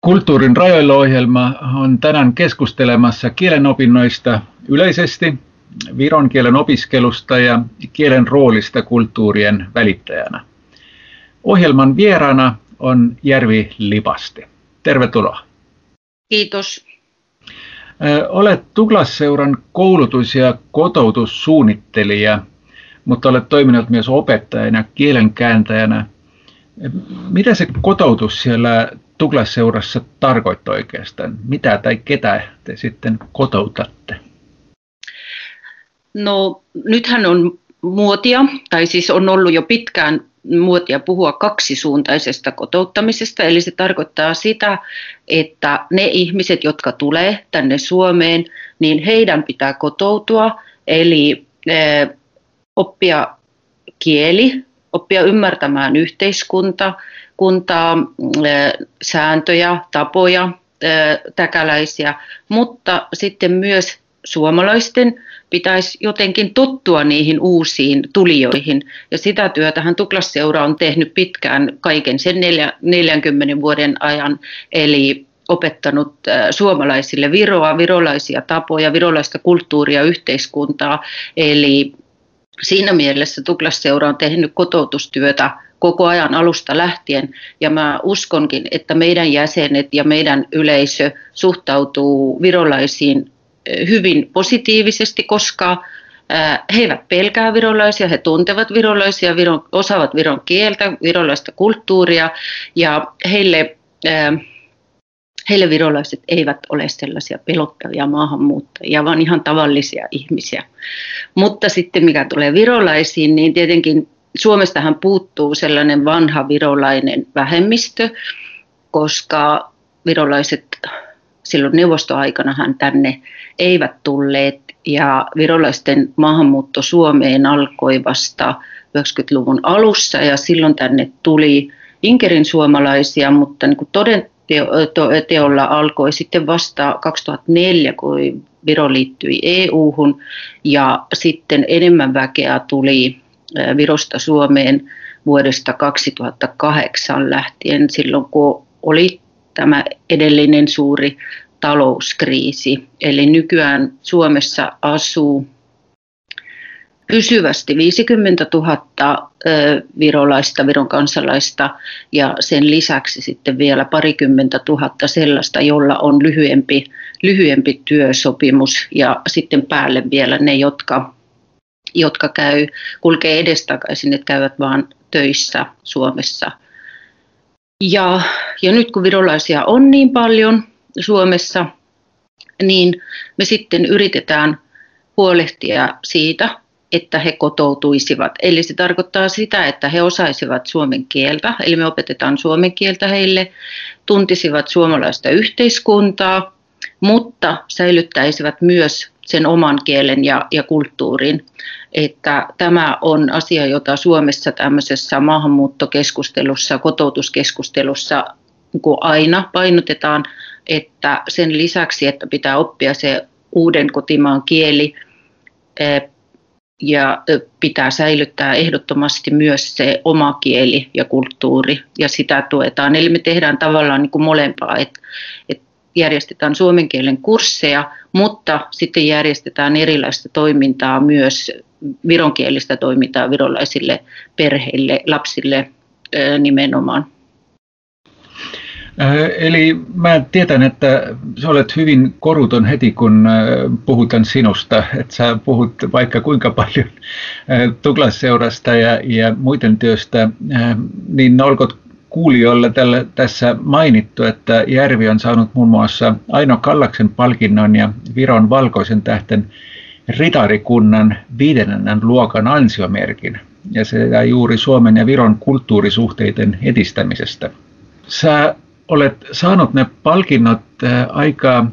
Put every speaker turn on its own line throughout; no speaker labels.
Kulttuurin rajoilla -ohjelma on tänään keskustelemassa kielenopinnoista yleisesti, viron kielen opiskelusta ja kielen roolista kulttuurien välittäjänä. Ohjelman vieraana on Järvi Lipasti. Tervetuloa.
Kiitos.
Olet Douglas-seuran koulutus- ja kotoutussuunnittelija, mutta olet toiminut myös opettajana ja kielenkääntäjänä. Mitä se kotoutus siellä Douglas-seurassa tarkoittaa oikeastaan? Mitä tai ketä te sitten kotoutatte?
No nythän on muotia, tai siis on ollut jo pitkään muotia puhua kaksisuuntaisesta kotouttamisesta. Eli se tarkoittaa sitä, että ne ihmiset, jotka tulee tänne Suomeen, niin heidän pitää kotoutua, eli oppia kieli, oppia ymmärtämään yhteiskuntaa, sääntöjä, tapoja, täkäläisiä, mutta sitten myös suomalaisten pitäisi jotenkin tottua niihin uusiin tulijoihin. Ja sitä työtähän Douglas-seura on tehnyt pitkään kaiken sen 40 vuoden ajan, eli opettanut suomalaisille viroa, virolaisia tapoja, virolaista kulttuuria, yhteiskuntaa. Eli siinä mielessä Douglas-seura on tehnyt kotoutustyötä koko ajan alusta lähtien, ja mä uskonkin, että meidän jäsenet ja meidän yleisö suhtautuu virolaisiin hyvin positiivisesti, koska he eivät pelkää virolaisia, he tuntevat virolaisia, osaavat viron kieltä, virolaista kulttuuria, ja heille virolaiset eivät ole sellaisia pelottavia maahanmuuttajia, vaan ihan tavallisia ihmisiä. Mutta sitten mikä tulee virolaisiin, niin tietenkin Suomestahan puuttuu sellainen vanha virolainen vähemmistö, koska virolaiset silloin neuvostoaikanahan tänne eivät tulleet, ja virolaisten maahanmuutto Suomeen alkoi vasta 90-luvun alussa, ja silloin tänne tuli Inkerin suomalaisia, mutta niin kuin todenteolla alkoi sitten vasta 2004, kun Viro liittyi EU-hun, ja sitten enemmän väkeä tuli Virosta Suomeen vuodesta 2008 lähtien, silloin kun oli tämä edellinen suuri talouskriisi. Eli nykyään Suomessa asuu pysyvästi 50 000 virolaista, Viron kansalaista, ja sen lisäksi sitten vielä 20 000 sellaista, jolla on lyhyempi työsopimus, ja sitten päälle vielä ne, jotka kulkee edestakaisin, että käyvät vaan töissä Suomessa. Ja nyt kun virolaisia on niin paljon Suomessa, niin me sitten yritetään huolehtia siitä, että he kotoutuisivat. Eli se tarkoittaa sitä, että he osaisivat suomen kieltä, eli me opetetaan suomen kieltä heille, tuntisivat suomalaista yhteiskuntaa, mutta säilyttäisivät myös sen oman kielen ja kulttuurin. Että tämä on asia, jota Suomessa tämmöisessä maahanmuuttokeskustelussa, kotoutuskeskustelussa niin kuin aina painotetaan, että sen lisäksi, että pitää oppia se uuden kotimaan kieli ja pitää säilyttää ehdottomasti myös se oma kieli ja kulttuuri, ja sitä tuetaan. Eli me tehdään tavallaan niin kuin molempaa, että järjestetään suomen kielen kursseja, mutta sitten järjestetään erilaista toimintaa myös, vironkielistä toimintaa virolaisille perheille, lapsille nimenomaan.
Eli mä tiedän, että sä olet hyvin koruton heti, kun puhutaan sinusta, että sä puhut vaikka kuinka paljon Douglas-seurasta ja muiden työstä, niin olko kuulijoille tässä mainittu, että Järvi on saanut muun muassa Aino Kallaksen palkinnon ja Viron valkoisen tähten ritarikunnan 5. luokan ansiomerkin, ja se juuri Suomen ja Viron kulttuurisuhteiden edistämisestä. Sä olet saanut ne palkinnot aika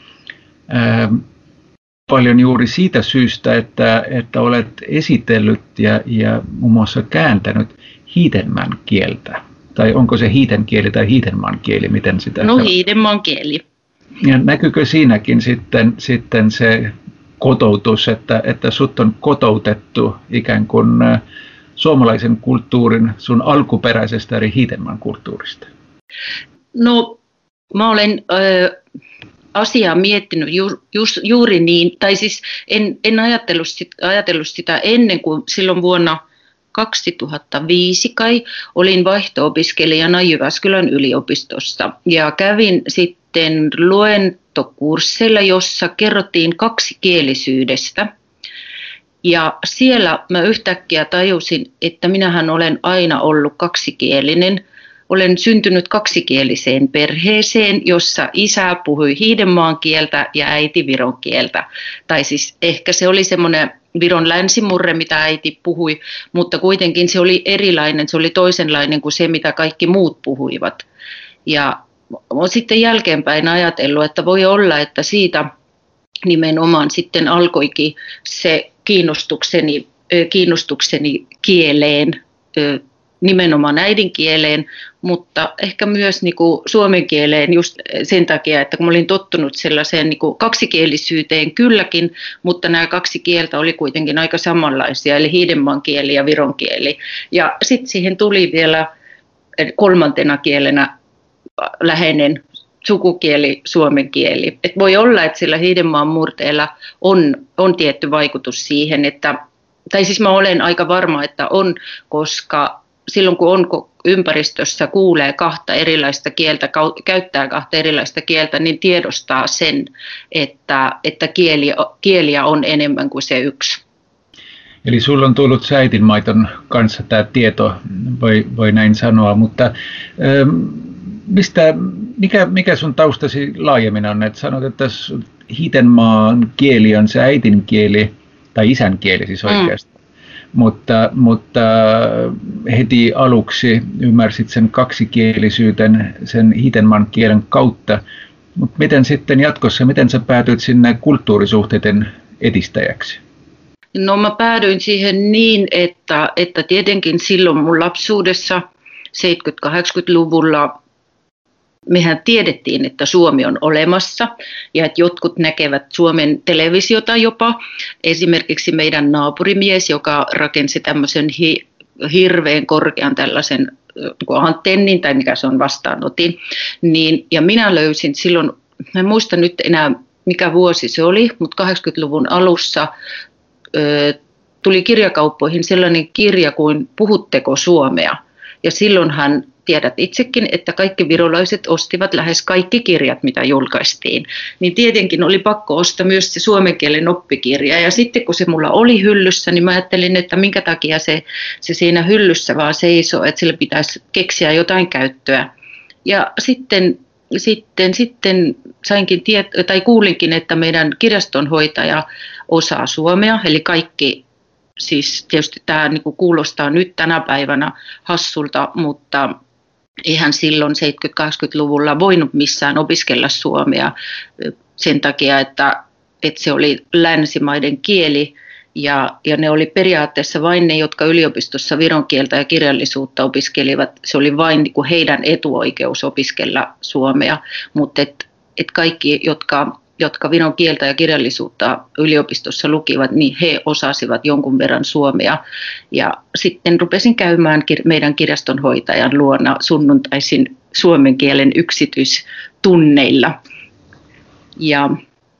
paljon juuri siitä syystä, että olet esitellyt ja muun muassa kääntänyt hiidenmaan kieltä. Tai onko se hiiden kieli tai hiidenmaan kieli, miten sitä?
No hiidenmaan kieli.
Ja näkyykö siinäkin sitten se kotoutus, että sut on kotoutettu ikään kuin suomalaisen kulttuurin sun alkuperäisestä eli hiidenmaan kulttuurista?
No Mä olen asiaa miettinyt juuri niin, tai siis en ajatellut sitä ennen kuin silloin vuonna 2005 kai olin vaihto-opiskelijana Jyväskylän yliopistossa ja kävin sitten luentokursseilla, jossa kerrottiin kaksikielisyydestä. Ja siellä mä yhtäkkiä tajusin, että minähän olen aina ollut kaksikielinen. Olen syntynyt kaksikieliseen perheeseen, jossa isä puhui hiidenmaan kieltä ja äiti viron kieltä. Tai siis ehkä se oli semmoinen Viron länsimurre, mitä äiti puhui, mutta kuitenkin se oli erilainen, se oli toisenlainen kuin se, mitä kaikki muut puhuivat. Ja olen sitten jälkeenpäin ajatellut, että voi olla, että siitä nimenomaan sitten alkoikin se kiinnostukseni kieleen, nimenomaan äidinkieleen, mutta ehkä myös niin kuin suomen kieleen just sen takia, että kun mä olin tottunut sellaiseen niin kuin kaksikielisyyteen kylläkin, mutta nämä kaksi kieltä oli kuitenkin aika samanlaisia, eli hiidenmaan kieli ja viron kieli. Ja sitten siihen tuli vielä kolmantena kielenä läheinen sukukieli, suomen kieli. Et voi olla, että sillä hiidenmaan murteella on tietty vaikutus siihen, tai siis mä olen aika varma, että on, koska silloin kun on ympäristössä kuulee kahta erilaista kieltä, käyttää kahta erilaista kieltä, niin tiedostaa sen, että kieliä on enemmän kuin se yksi.
Eli sulla on tullut äidinmaidon kanssa tämä tieto, voi näin sanoa, mutta mikä sun taustasi laajemmin on? Että sanot, että hiidenmaan kieli on se äidinkieli, tai isän kieli siis oikeasti. Mutta heti aluksi ymmärsit sen kaksikielisyyden sen hiidenmaan kielen kautta. Mutta miten sitten jatkossa, miten sä päätyit sinne kulttuurisuhteiden edistäjäksi?
No mä päädyin siihen niin, että tietenkin silloin mun lapsuudessa 70-80-luvulla mehän tiedettiin, että Suomi on olemassa ja että jotkut näkevät Suomen televisiota jopa. Esimerkiksi meidän naapurimies, joka rakensi tämmöisen hirveän korkean tällaisen antennin tai mikä se on vastaanotin. Ja minä löysin silloin, en muista nyt enää mikä vuosi se oli, mutta 80-luvun alussa tuli kirjakauppoihin sellainen kirja kuin Puhutteko suomea? Ja silloinhan tiedät itsekin, että kaikki virolaiset ostivat lähes kaikki kirjat, mitä julkaistiin. Niin tietenkin oli pakko ostaa myös se suomen kielen oppikirja. Ja sitten kun se mulla oli hyllyssä, niin mä ajattelin, että minkä takia se siinä hyllyssä vaan seisoo, että sille pitäisi keksiä jotain käyttöä. Ja sitten sainkin kuulinkin, että meidän kirjastonhoitaja osaa suomea, eli kaikki. Siis tietysti tämä niin kuin kuulostaa nyt tänä päivänä hassulta, mutta eihän silloin 70-80-luvulla voinut missään opiskella suomea sen takia, että se oli länsimaiden kieli ja ne oli periaatteessa vain ne, jotka yliopistossa viron kieltä ja kirjallisuutta opiskelivat. Se oli vain niin kuin heidän etuoikeus opiskella suomea, mutta kaikki, jotka viron kieltä ja kirjallisuutta yliopistossa lukivat, niin he osasivat jonkun verran suomea. Ja sitten rupesin käymään meidän kirjastonhoitajan luona sunnuntaisin suomen kielen yksityistunneilla. Ja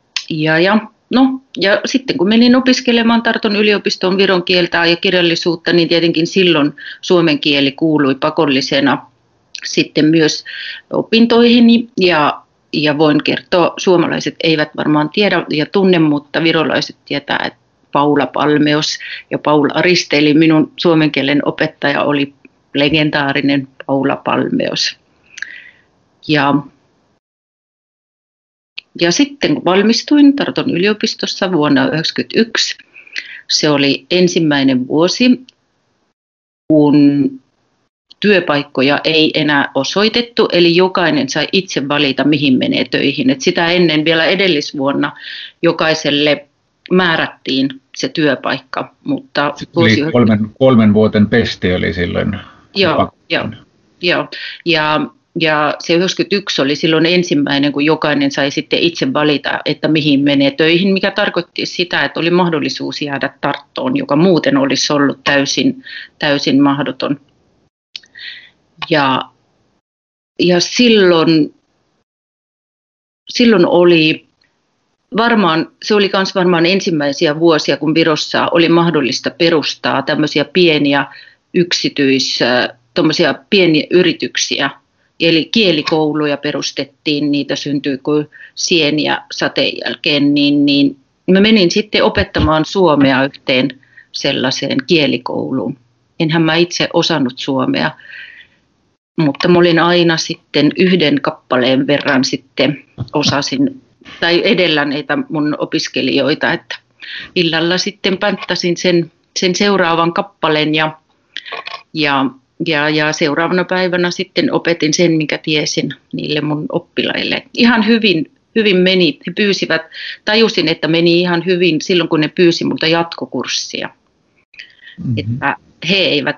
sitten kun menin opiskelemaan Tarton yliopistoon viron kieltä ja kirjallisuutta, niin tietenkin silloin suomen kieli kuului pakollisena sitten myös opintoihin ja voin kertoa, suomalaiset eivät varmaan tiedä ja tunne, mutta virolaiset tietää, että Paula Palmeos ja Paula Ariste, eli minun suomen kielen opettaja oli legendaarinen Paula Palmeos. Ja sitten kun valmistuin Tarton yliopistossa vuonna 1991, se oli ensimmäinen vuosi, kun työpaikkoja ei enää osoitettu, eli jokainen sai itse valita, mihin menee töihin. Et sitä ennen vielä edellisvuonna jokaiselle määrättiin se työpaikka. Mutta
kolmen vuoden pesti oli silloin.
Joo. Ja se 91 oli silloin ensimmäinen, kun jokainen sai sitten itse valita, että mihin menee töihin, mikä tarkoitti sitä, että oli mahdollisuus jäädä Tarttoon, joka muuten olisi ollut täysin mahdoton. Ja silloin silloin oli se oli myös varmaan ensimmäisiä vuosia, kun Virossa oli mahdollista perustaa tämmöisiä pieniä tommosia pieniä yrityksiä. Eli kielikouluja perustettiin, niitä syntyi kuin sieniä sateen jälkeen, niin mä menin sitten opettamaan suomea yhteen sellaiseen kielikouluun. Enhän mä itse osannut suomea, mutta mä olin aina sitten yhden kappaleen verran sitten osasin, tai edellä näitä mun opiskelijoita, että illalla sitten pänttäsin sen seuraavan kappaleen ja seuraavana päivänä sitten opetin sen, mikä tiesin niille mun oppilaille. Ihan hyvin meni, he pyysivät, tajusin, että meni ihan hyvin silloin, kun ne pyysi multa jatkokurssia. Mm-hmm. Että he eivät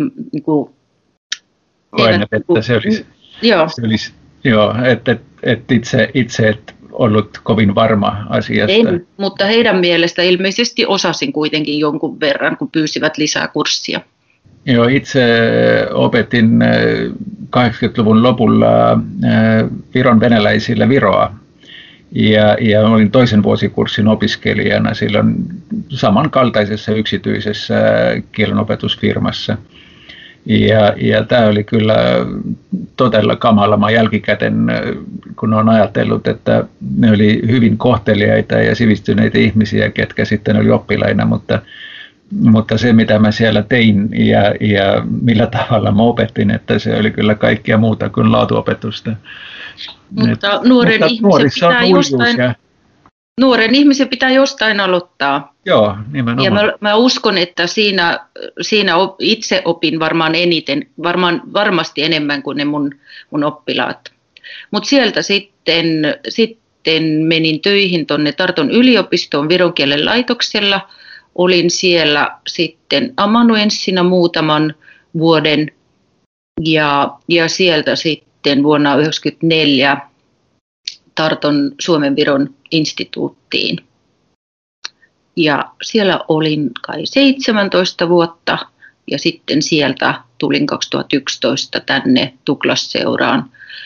että se olisi että itse et ollut kovin varma asiasta.
En, mutta heidän mielestä ilmeisesti osasin kuitenkin jonkun verran, kun pyysivät lisää kurssia.
Joo, itse opetin 80-luvun lopulla Viron venäläisille viroa ja olin toisen vuosikurssin opiskelijana silloin samankaltaisessa yksityisessä kielenopetusfirmassa. Ja tämä oli kyllä todella kamala. Mä jälkikäteen, kun olen ajatellut, että ne oli hyvin kohteliaita ja sivistyneitä ihmisiä, ketkä sitten oli oppilaina, mutta se, mitä mä siellä tein ja millä tavalla mä opetin, että se oli kyllä kaikkea muuta kuin laatuopetusta.
Mutta nuoren ihmisen pitää jostain aloittaa.
Joo, nimenomaan.
Ja mä uskon, että siinä itse opin varmaan eniten, varmasti enemmän kuin ne mun oppilaat. Mutta sieltä sitten menin töihin tuonne Tarton yliopistoon Viron kielen laitoksella. Olin siellä sitten amanuenssina muutaman vuoden ja sieltä sitten vuonna 1994 Tarton Suomen Viron instituuttiin. Ja siellä olin kai 17 vuotta ja sitten sieltä tulin 2011 tänne Tuklasseuraan.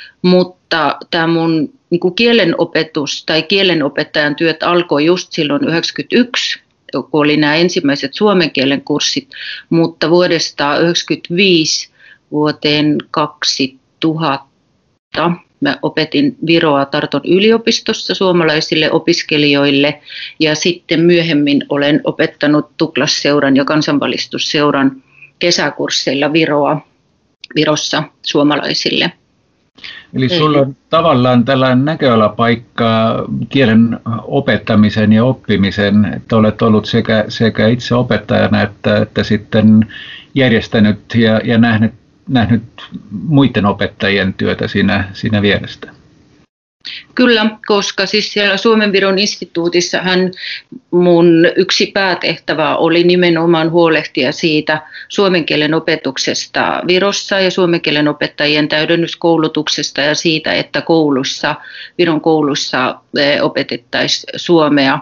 Mutta tämä mun kielenopetus tai kielenopettajan työt alkoi just silloin 1991, kun oli nämä ensimmäiset suomen kielen kurssit, mutta vuodesta 1995 vuoteen 2000 mä opetin viroa Tarton yliopistossa suomalaisille opiskelijoille ja sitten myöhemmin olen opettanut Tuklasseuran ja kansanvalistusseuran kesäkursseilla Virossa suomalaisille.
Eli sulla on tavallaan tällainen näköalapaikka kielen opettamisen ja oppimisen, että olet ollut sekä itse opettajana että sitten järjestänyt ja nähnyt muiden opettajien työtä siinä vierestä.
Kyllä, koska siis siellä Suomen Viron instituutissahan mun yksi päätehtävä oli nimenomaan huolehtia siitä suomen kielen opetuksesta Virossa ja suomen kielen opettajien täydennyskoulutuksesta ja siitä, että Viron kouluissa opetettaisiin suomea.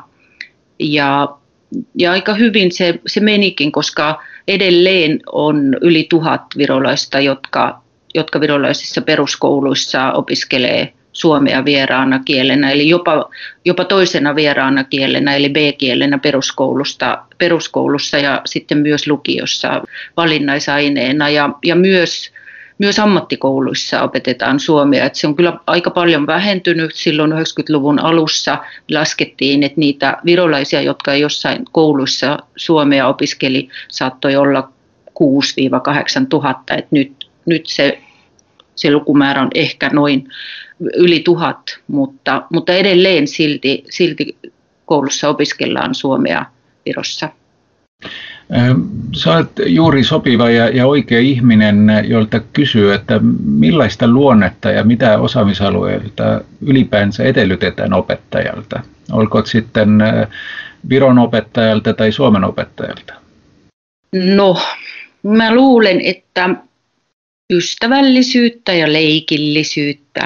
Ja aika hyvin se menikin, koska edelleen on yli 1000 virolaista, jotka virolaisissa peruskouluissa opiskelee suomea vieraana kielenä, eli jopa toisena vieraana kielenä, eli B-kielenä peruskoulussa ja sitten myös lukiossa valinnaisaineena ja myös ammattikouluissa opetetaan suomea. Että se on kyllä aika paljon vähentynyt. Silloin 90-luvun alussa laskettiin, että niitä virolaisia, jotka jossain kouluissa suomea opiskeli, saattoi olla 6 000–8 000. Että nyt se lukumäärä on ehkä noin yli 1000, mutta edelleen silti koulussa opiskellaan suomea Virossa.
Sä olet juuri sopiva ja oikea ihminen, jolta kysyy, että millaista luonnetta ja mitä osaamisalueilta ylipäänsä edellytetään opettajalta? Olkoon sitten Viron opettajalta tai Suomen opettajalta?
No, mä luulen, että ystävällisyyttä ja leikillisyyttä.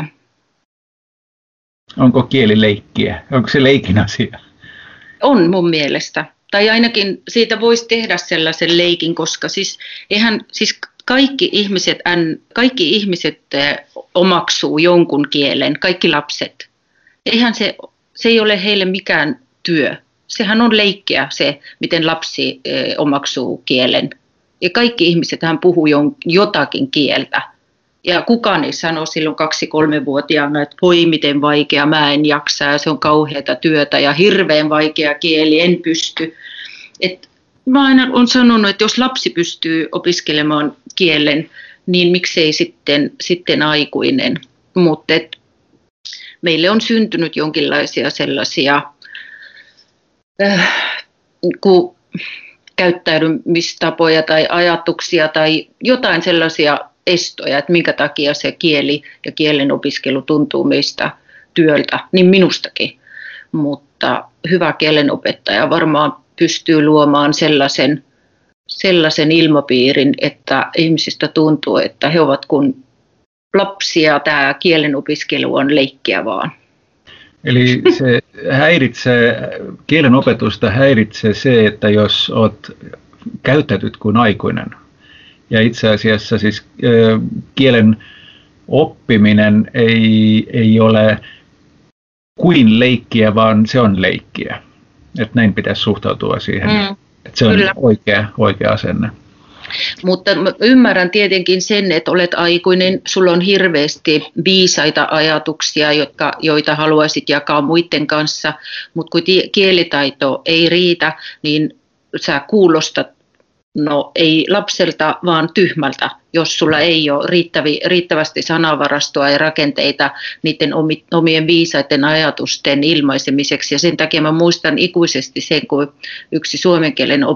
Onko kieli leikkiä? Onko se leikin asia?
On mun mielestä. Tai ainakin siitä voisi tehdä sellaisen leikin, koska siis kaikki ihmiset omaksuu jonkun kielen, kaikki lapset. Se ei ole heille mikään työ. Sehän on leikkiä se, miten lapsi omaksuu kielen. Ja kaikki ihmisethän puhuu jotakin kieltä. Ja kukaan ei sano silloin 2-3-vuotiaana, että voi miten vaikea, mä en jaksa ja se on kauheata työtä ja hirveän vaikea kieli, en pysty. Mä aina olen sanonut, että jos lapsi pystyy opiskelemaan kielen, niin miksei sitten aikuinen. Mutta meille on syntynyt jonkinlaisia sellaisia käyttäytymistapoja tai ajatuksia tai jotain sellaisia estoja, että minkä takia se kieli ja kielen opiskelu tuntuu meistä työltä, niin minustakin. Mutta hyvä kielenopettaja varmaan pystyy luomaan sellaisen ilmapiirin, että ihmisistä tuntuu, että he ovat kuin lapsia, tämä kielen opiskelu on leikkiä vaan.
Eli se kielen opetusta häiritsee se, että jos käyttäytyt kuin aikuinen. Ja itse asiassa siis kielen oppiminen ei ole kuin leikkiä, vaan se on leikkiä. Että näin pitäisi suhtautua siihen, että se on oikea asenne.
Mutta ymmärrän tietenkin sen, että olet aikuinen, sulla on hirveästi viisaita ajatuksia, joita haluaisit jakaa muiden kanssa, mutta kun kielitaito ei riitä, niin sä kuulostat, ei lapselta, vaan tyhmältä, jos sulla ei ole riittävästi sanavarastoa ja rakenteita niiden omien viisaiden ajatusten ilmaisemiseksi. Ja sen takia mä muistan ikuisesti sen, kun eräs suomen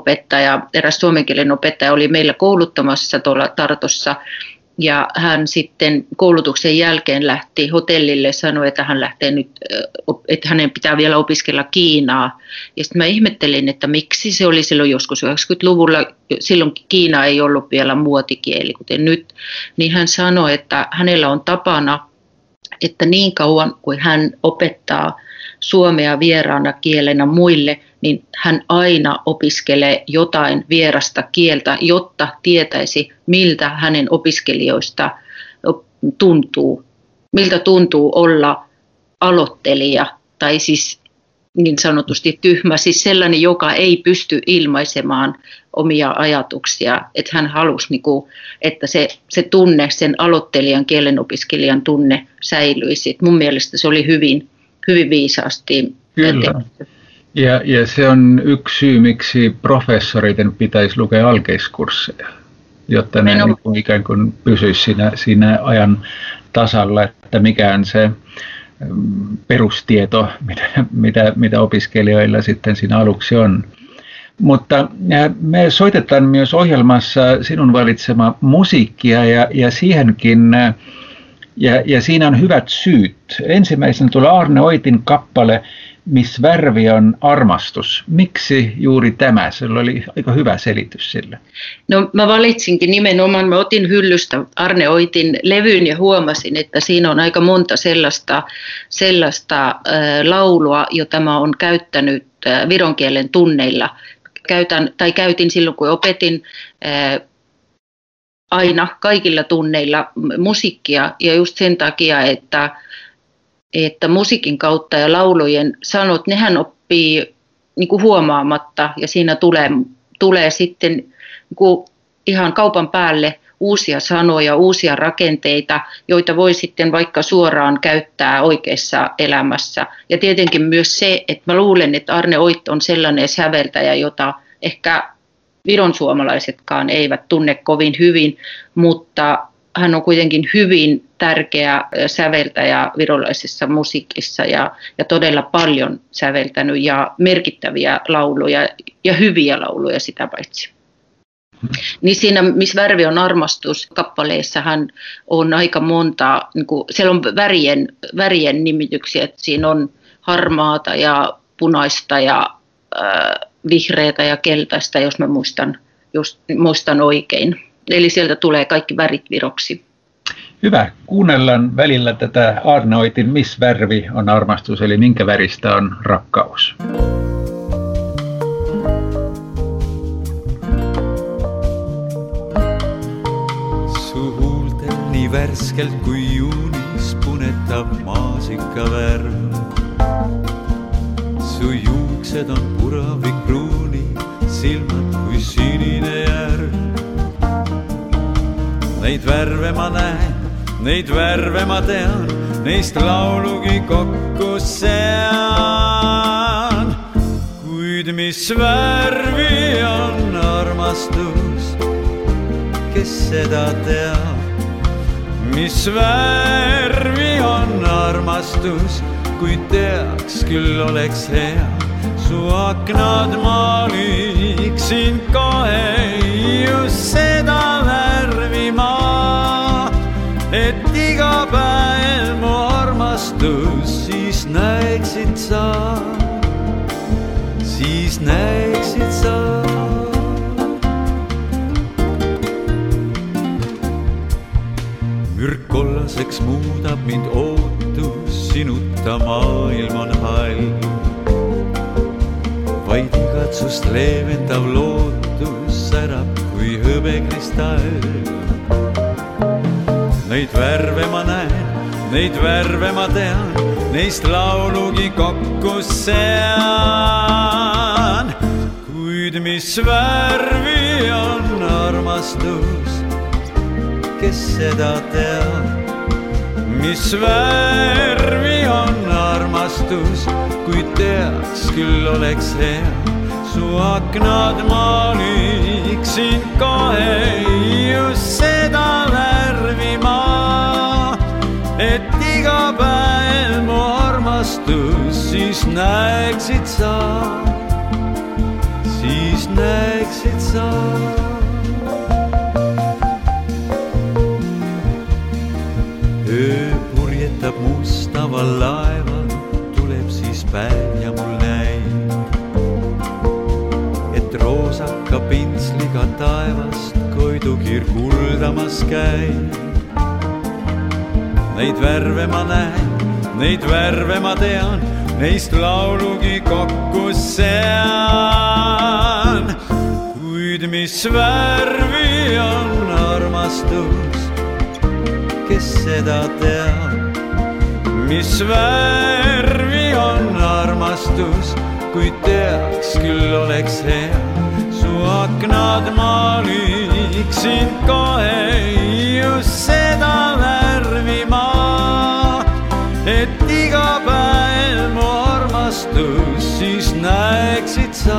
kielen opettaja oli meillä kouluttamassa tuolla Tartossa. Ja hän sitten koulutuksen jälkeen lähti hotellille, sanoi, että hän lähtee nyt, että hänen pitää vielä opiskella Kiinaa. Ja sitten mä ihmettelin, että miksi se oli silloin joskus 90-luvulla, silloin Kiina ei ollut vielä muotikieli, kuten nyt. Niin hän sanoi, että hänellä on tapana, että niin kauan kuin hän opettaa suomea vieraana kielenä muille, niin hän aina opiskelee jotain vierasta kieltä, jotta tietäisi, miltä hänen opiskelijoista tuntuu. Miltä tuntuu olla aloittelija tai siis niin sanotusti tyhmä, siis sellainen, joka ei pysty ilmaisemaan omia ajatuksia. Että hän halusi, että se tunne, sen aloittelijan kielenopiskelijan tunne säilyisi. Mun mielestä se oli hyvin viisaasti tehty.
Ja se on yksi syy, miksi professoreiden pitäisi lukea alkeiskursseja, jotta ne ikään kuin pysyisi siinä ajan tasalla, että mikä on se perustieto, mitä opiskelijoilla sitten siinä aluksi on. Mutta me soitetaan myös ohjelmassa sinun valitsema musiikkia ja siihenkin, ja siinä on hyvät syyt. Ensimmäisenä tulee Arne Oitin kappale Miss Värvi on armastus. Miksi juuri tämä? Sillä oli aika hyvä selitys sille.
No mä valitsinkin nimenomaan, mä otin hyllystä Arne Oitin levyn ja huomasin, että siinä on aika monta sellaista laulua, jota mä oon käyttänyt viron kielen tunneilla. Käytin silloin, kun opetin aina kaikilla tunneilla musiikkia ja just sen takia, että musiikin kautta ja laulujen sanot, nehän oppii niin kuin huomaamatta ja siinä tulee sitten niin kuin ihan kaupan päälle uusia sanoja, uusia rakenteita, joita voi sitten vaikka suoraan käyttää oikeassa elämässä. Ja tietenkin myös se, että mä luulen, että Arne Oit on sellainen säveltäjä, jota ehkä viron suomalaisetkaan eivät tunne kovin hyvin, mutta hän on kuitenkin hyvin tärkeä säveltäjä virolaisessa musiikissa ja todella paljon säveltänyt ja merkittäviä lauluja ja hyviä lauluja sitä paitsi. Niin siinä Miss Värvi on armastus -kappaleessahan on aika monta, niin kuin, siellä on värien nimityksiä, että siinä on harmaata ja punaista ja vihreätä ja keltaista, jos mä muistan oikein. Eli sieltä tulee kaikki värit viroksi.
Hyvä. Kuunnellaan välillä tätä Arne Oitin Miss Värvi on armastus, eli minkä väristä on rakkaus.
Su huultel nii värskelt kui juunis punetav maasikavärv. Lapsed on puravipruuni, silmad kui sinine järv. Neid värve ma näen, neid värve ma tean, neist laulugi kokku sean. Kuid mis värvi on armastus, kes seda teab? Mis värvi on armastus, kui teaks, küll oleks hea. Su aknad maaliksin kohe just seda värvi ma, et iga päev mu armastus siis näeksid sa, siis näeksid sa. Mürk kollaseks muudab mind ootus, sinuta maailm on hall. Vaid igatsust leevendav lootus särab kui hõbekristall. Neid värve ma näen, neid värve ma tean, neist laulugi kokku sean. Kuid mis värvi on armastus, kes seda teab? Mis värvi on armastus, kui teaks, küll oleks hea. Su aknad maaliksin kohe just seda värvi ma, et iga päev mu armastus siis näeksid sa, siis näeksid sa. Öö purjetab mustaval laeval, tuleb siis päev ja mul näib, et roosaka pintsliga taevast koidukiir kuldamas käib. Neid värve ma näen, neid värve ma tean, neist laulugi kokku sean. Kuid mis värvi on armastus, kes seda teab? Mis värvi on armastus, kui teaks, küll oleks hea. Su aknad maaliksin kohe just seda värvi ma, et iga päev mu armastus siis näeksid sa.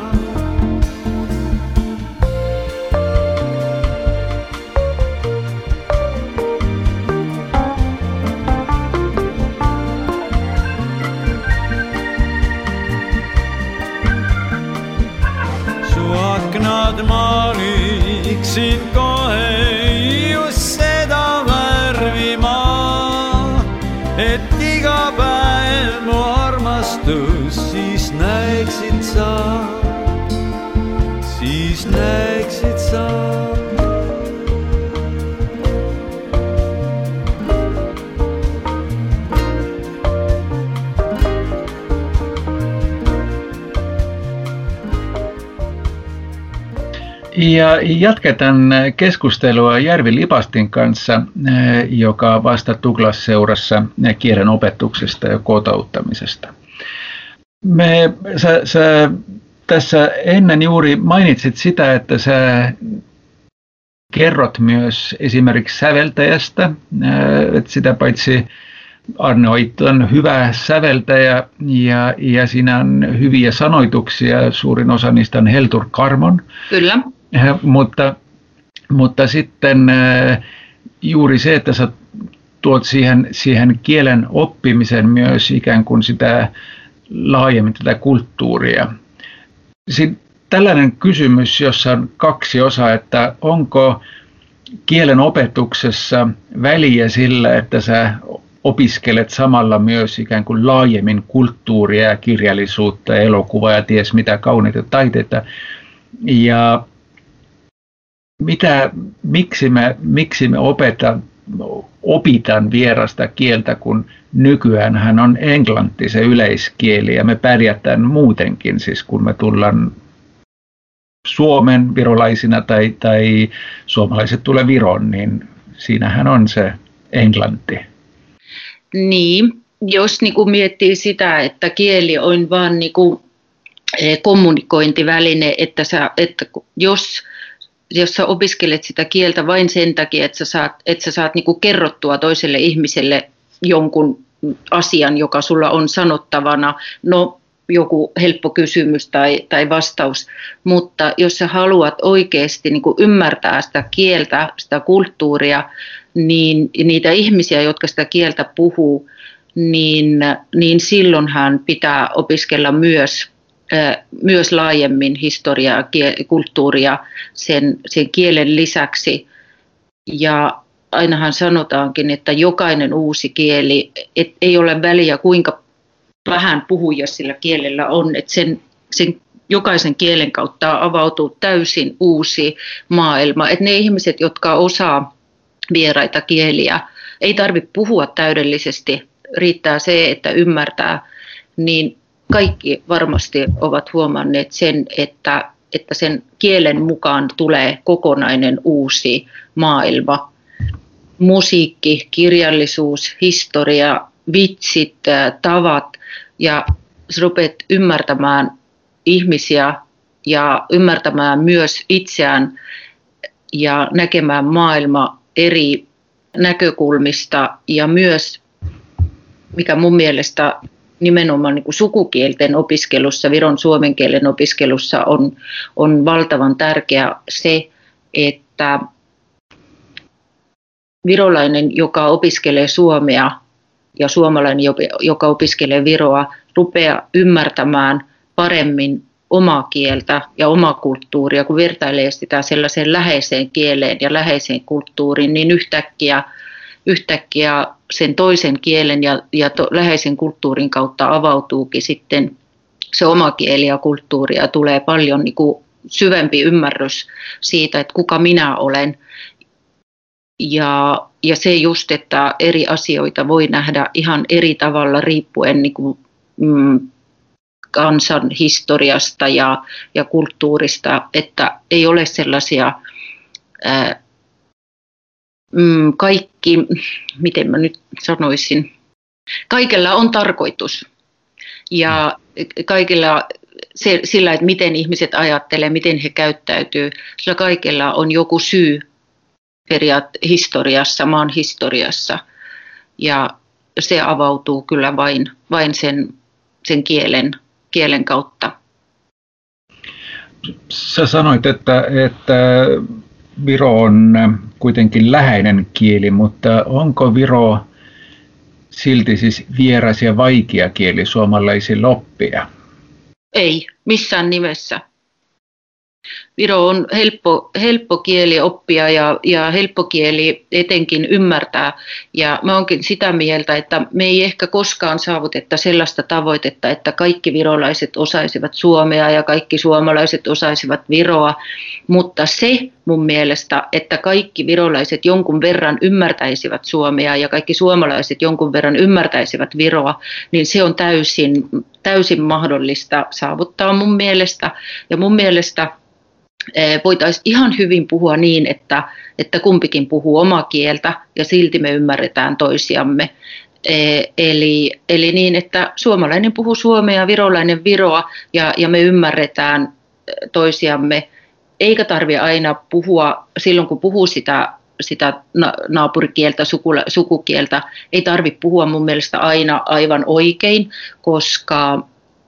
Aknad maaliksin kohe just seda värvi ma, et iga päev mu armastus siis näeksid sa, siis näeksid sa.
Ja jatketaan keskustelua Järvi Libastin kanssa, joka vastaa Douglas-seurassa kielen opetuksesta ja kotouttamisesta. Sä tässä ennen juuri mainitsit sitä, että sä kerrot myös esimerkiksi säveltäjästä, että sitä paitsi Arne Oitto on hyvä säveltäjä ja siinä on hyviä sanoituksia, suurin osa niistä on Heltur Karmon.
Kyllä.
Mutta sitten juuri se, että sä tuot siihen kielen oppimisen myös ikään kuin sitä laajemmin tätä kulttuuria. Sitten tällainen kysymys, jossa on kaksi osaa, että onko kielen opetuksessa väliä sillä, että sä opiskelet samalla myös ikään kuin laajemmin kulttuuria ja kirjallisuutta ja elokuvaa ja ties mitä kauniita taiteita. Ja miksi me opitaan vierasta kieltä, kun nykyään hän on englanti se yleiskieli ja me pärjätään muutenkin, siis kun me tullaan Suomen virolaisina tai suomalaiset tulee Viron, niin siinähän on se englanti.
Niin, jos miettii sitä, että kieli on vaan kommunikointiväline, että jos sä opiskelet sitä kieltä vain sen takia, että sä saat niin kuin kerrottua toiselle ihmiselle jonkun asian, joka sulla on sanottavana, no joku helppo kysymys tai vastaus, mutta jos sä haluat oikeasti niin kuin ymmärtää sitä kieltä, sitä kulttuuria, niin niitä ihmisiä, jotka sitä kieltä puhuu, niin silloinhan pitää opiskella myös laajemmin historiaa ja kulttuuria sen kielen lisäksi. Ja ainahan sanotaankin, että jokainen uusi kieli, ei ole väliä kuinka vähän puhuja sillä kielellä on, että sen jokaisen kielen kautta avautuu täysin uusi maailma. Että ne ihmiset, jotka osaa vieraita kieliä, ei tarvitse puhua täydellisesti, riittää se, että ymmärtää, niin kaikki varmasti ovat huomanneet sen, että sen kielen mukaan tulee kokonainen uusi maailma. Musiikki, kirjallisuus, historia, vitsit, tavat, ja sä rupeat ymmärtämään ihmisiä ja ymmärtämään myös itseään ja näkemään maailma eri näkökulmista ja myös, mikä mun mielestä nimenomaan niin kuin sukukielten opiskelussa, viron suomen kielen opiskelussa on valtavan tärkeä se, että virolainen, joka opiskelee suomea ja suomalainen, joka opiskelee viroa, rupeaa ymmärtämään paremmin omaa kieltä ja omaa kulttuuria, kun vertailee sitä sellaiseen läheiseen kieleen ja läheiseen kulttuuriin, niin yhtäkkiä sen toisen kielen ja läheisen kulttuurin kautta avautuukin sitten se oma kieli ja kulttuuri ja tulee paljon niin kuin syvempi ymmärrys siitä, että kuka minä olen. Ja se just, että eri asioita voi nähdä ihan eri tavalla riippuen niin kuin, kansan historiasta ja kulttuurista, että ei ole sellaisia kaikki, miten mä nyt sanoisin, kaikella on tarkoitus ja kaikilla sillä, että miten ihmiset ajattelee, miten he käyttäytyy, sillä kaikella on joku syy historiassa, maan historiassa ja se avautuu kyllä vain sen kielen kautta.
Sä sanoit, että viro on kuitenkin läheinen kieli, mutta onko viro silti siis vieras ja vaikea kieli suomalaisille oppia?
Ei, missään nimessä. Viro on helppo kieli oppia ja helppo kieli etenkin ymmärtää. Ja mä oonkin sitä mieltä, että me ei ehkä koskaan saavuteta sellaista tavoitetta, että kaikki virolaiset osaisivat suomea ja kaikki suomalaiset osaisivat viroa. Mutta se mun mielestä, että kaikki virolaiset jonkun verran ymmärtäisivät suomea ja kaikki suomalaiset jonkun verran ymmärtäisivät viroa, niin se on täysin mahdollista saavuttaa mun mielestä. Ja mun mielestä voitaisiin ihan hyvin puhua niin, että kumpikin puhuu omaa kieltä ja silti me ymmärretään toisiamme. Eli niin, että suomalainen puhuu suomea ja virolainen viroa ja me ymmärretään toisiamme. Eikä tarvitse aina puhua, silloin kun puhuu sitä naapurikieltä, sukukieltä, ei tarvitse puhua mun mielestä aina aivan oikein, koska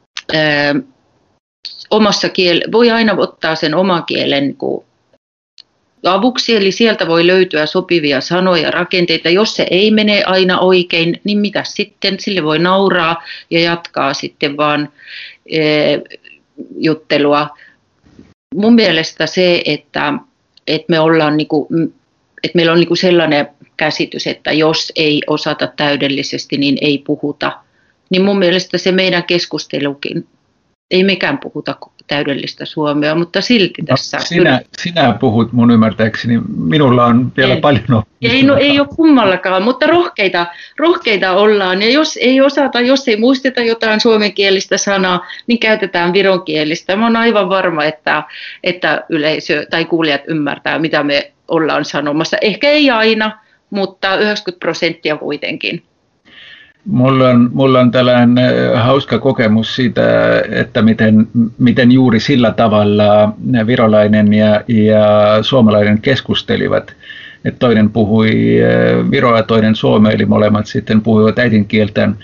voi aina ottaa sen oman kielen avuksi, eli sieltä voi löytyä sopivia sanoja, rakenteita. Jos se ei mene aina oikein, niin mitä sitten? Sille voi nauraa ja jatkaa sitten vaan juttelua. Mun mielestä se, että meillä on sellainen käsitys, että jos ei osata täydellisesti, niin ei puhuta. Niin mun mielestä se meidän keskustelukin, ei mekään puhuta täydellistä suomea, mutta silti tässä...
Sinä puhut mun ymmärtääkseni, minulla on vielä paljon oppimista.
Ei ole kummallakaan, mutta rohkeita ollaan. Ja jos ei muisteta jotain suomenkielistä sanaa, niin käytetään vironkielistä. Mä oon aivan varma, että yleisö tai kuulijat ymmärtää, mitä me ollaan sanomassa. Ehkä ei aina, mutta 90% kuitenkin.
Mulla on tällainen hauska kokemus siitä, että miten juuri sillä tavalla virolainen ja suomalainen keskustelivat. Että toinen puhui viroa ja toinen suomea, eli molemmat sitten puhuivat äidinkieltään.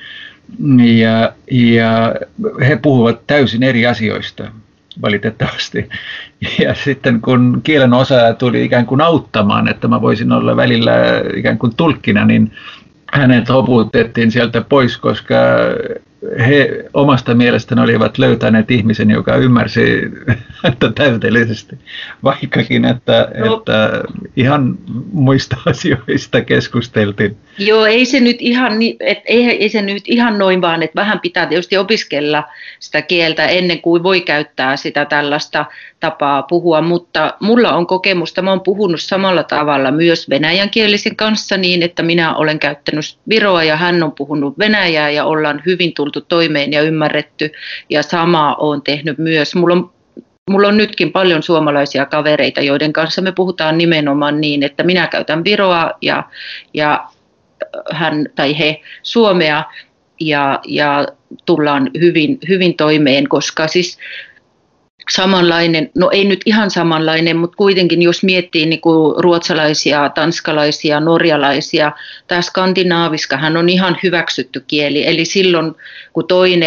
Ja he puhuvat täysin eri asioista, valitettavasti. Ja sitten kun kielen osaaja tuli ikään kuin auttamaan, että mä voisin olla välillä ikään kuin tulkkina, niin hänet hoputettiin sieltä pois, koska he omasta mielestään olivat löytäneet ihmisen, joka ymmärsi häntä täydellisesti, vaikkakin, että ihan muista asioista keskusteltiin.
Joo, ei se nyt ihan noin vaan, että vähän pitää tietysti opiskella sitä kieltä ennen kuin voi käyttää sitä tällaista tapaa puhua, mutta mulla on kokemusta, mä oon puhunut samalla tavalla myös venäjänkielisen kanssa niin, että minä olen käyttänyt viroa ja hän on puhunut venäjää ja ollaan hyvin tultu toimeen ja ymmärretty ja samaa olen tehnyt myös. Mulla on nytkin paljon suomalaisia kavereita, joiden kanssa me puhutaan nimenomaan niin, että minä käytän viroa ja hän tai he suomea ja tullaan hyvin toimeen, koska siis samanlainen, no ei nyt ihan samanlainen, mutta kuitenkin jos miettii niin kuin ruotsalaisia, tanskalaisia, norjalaisia, tämä skandinaaviskahan on ihan hyväksytty kieli, eli silloin kun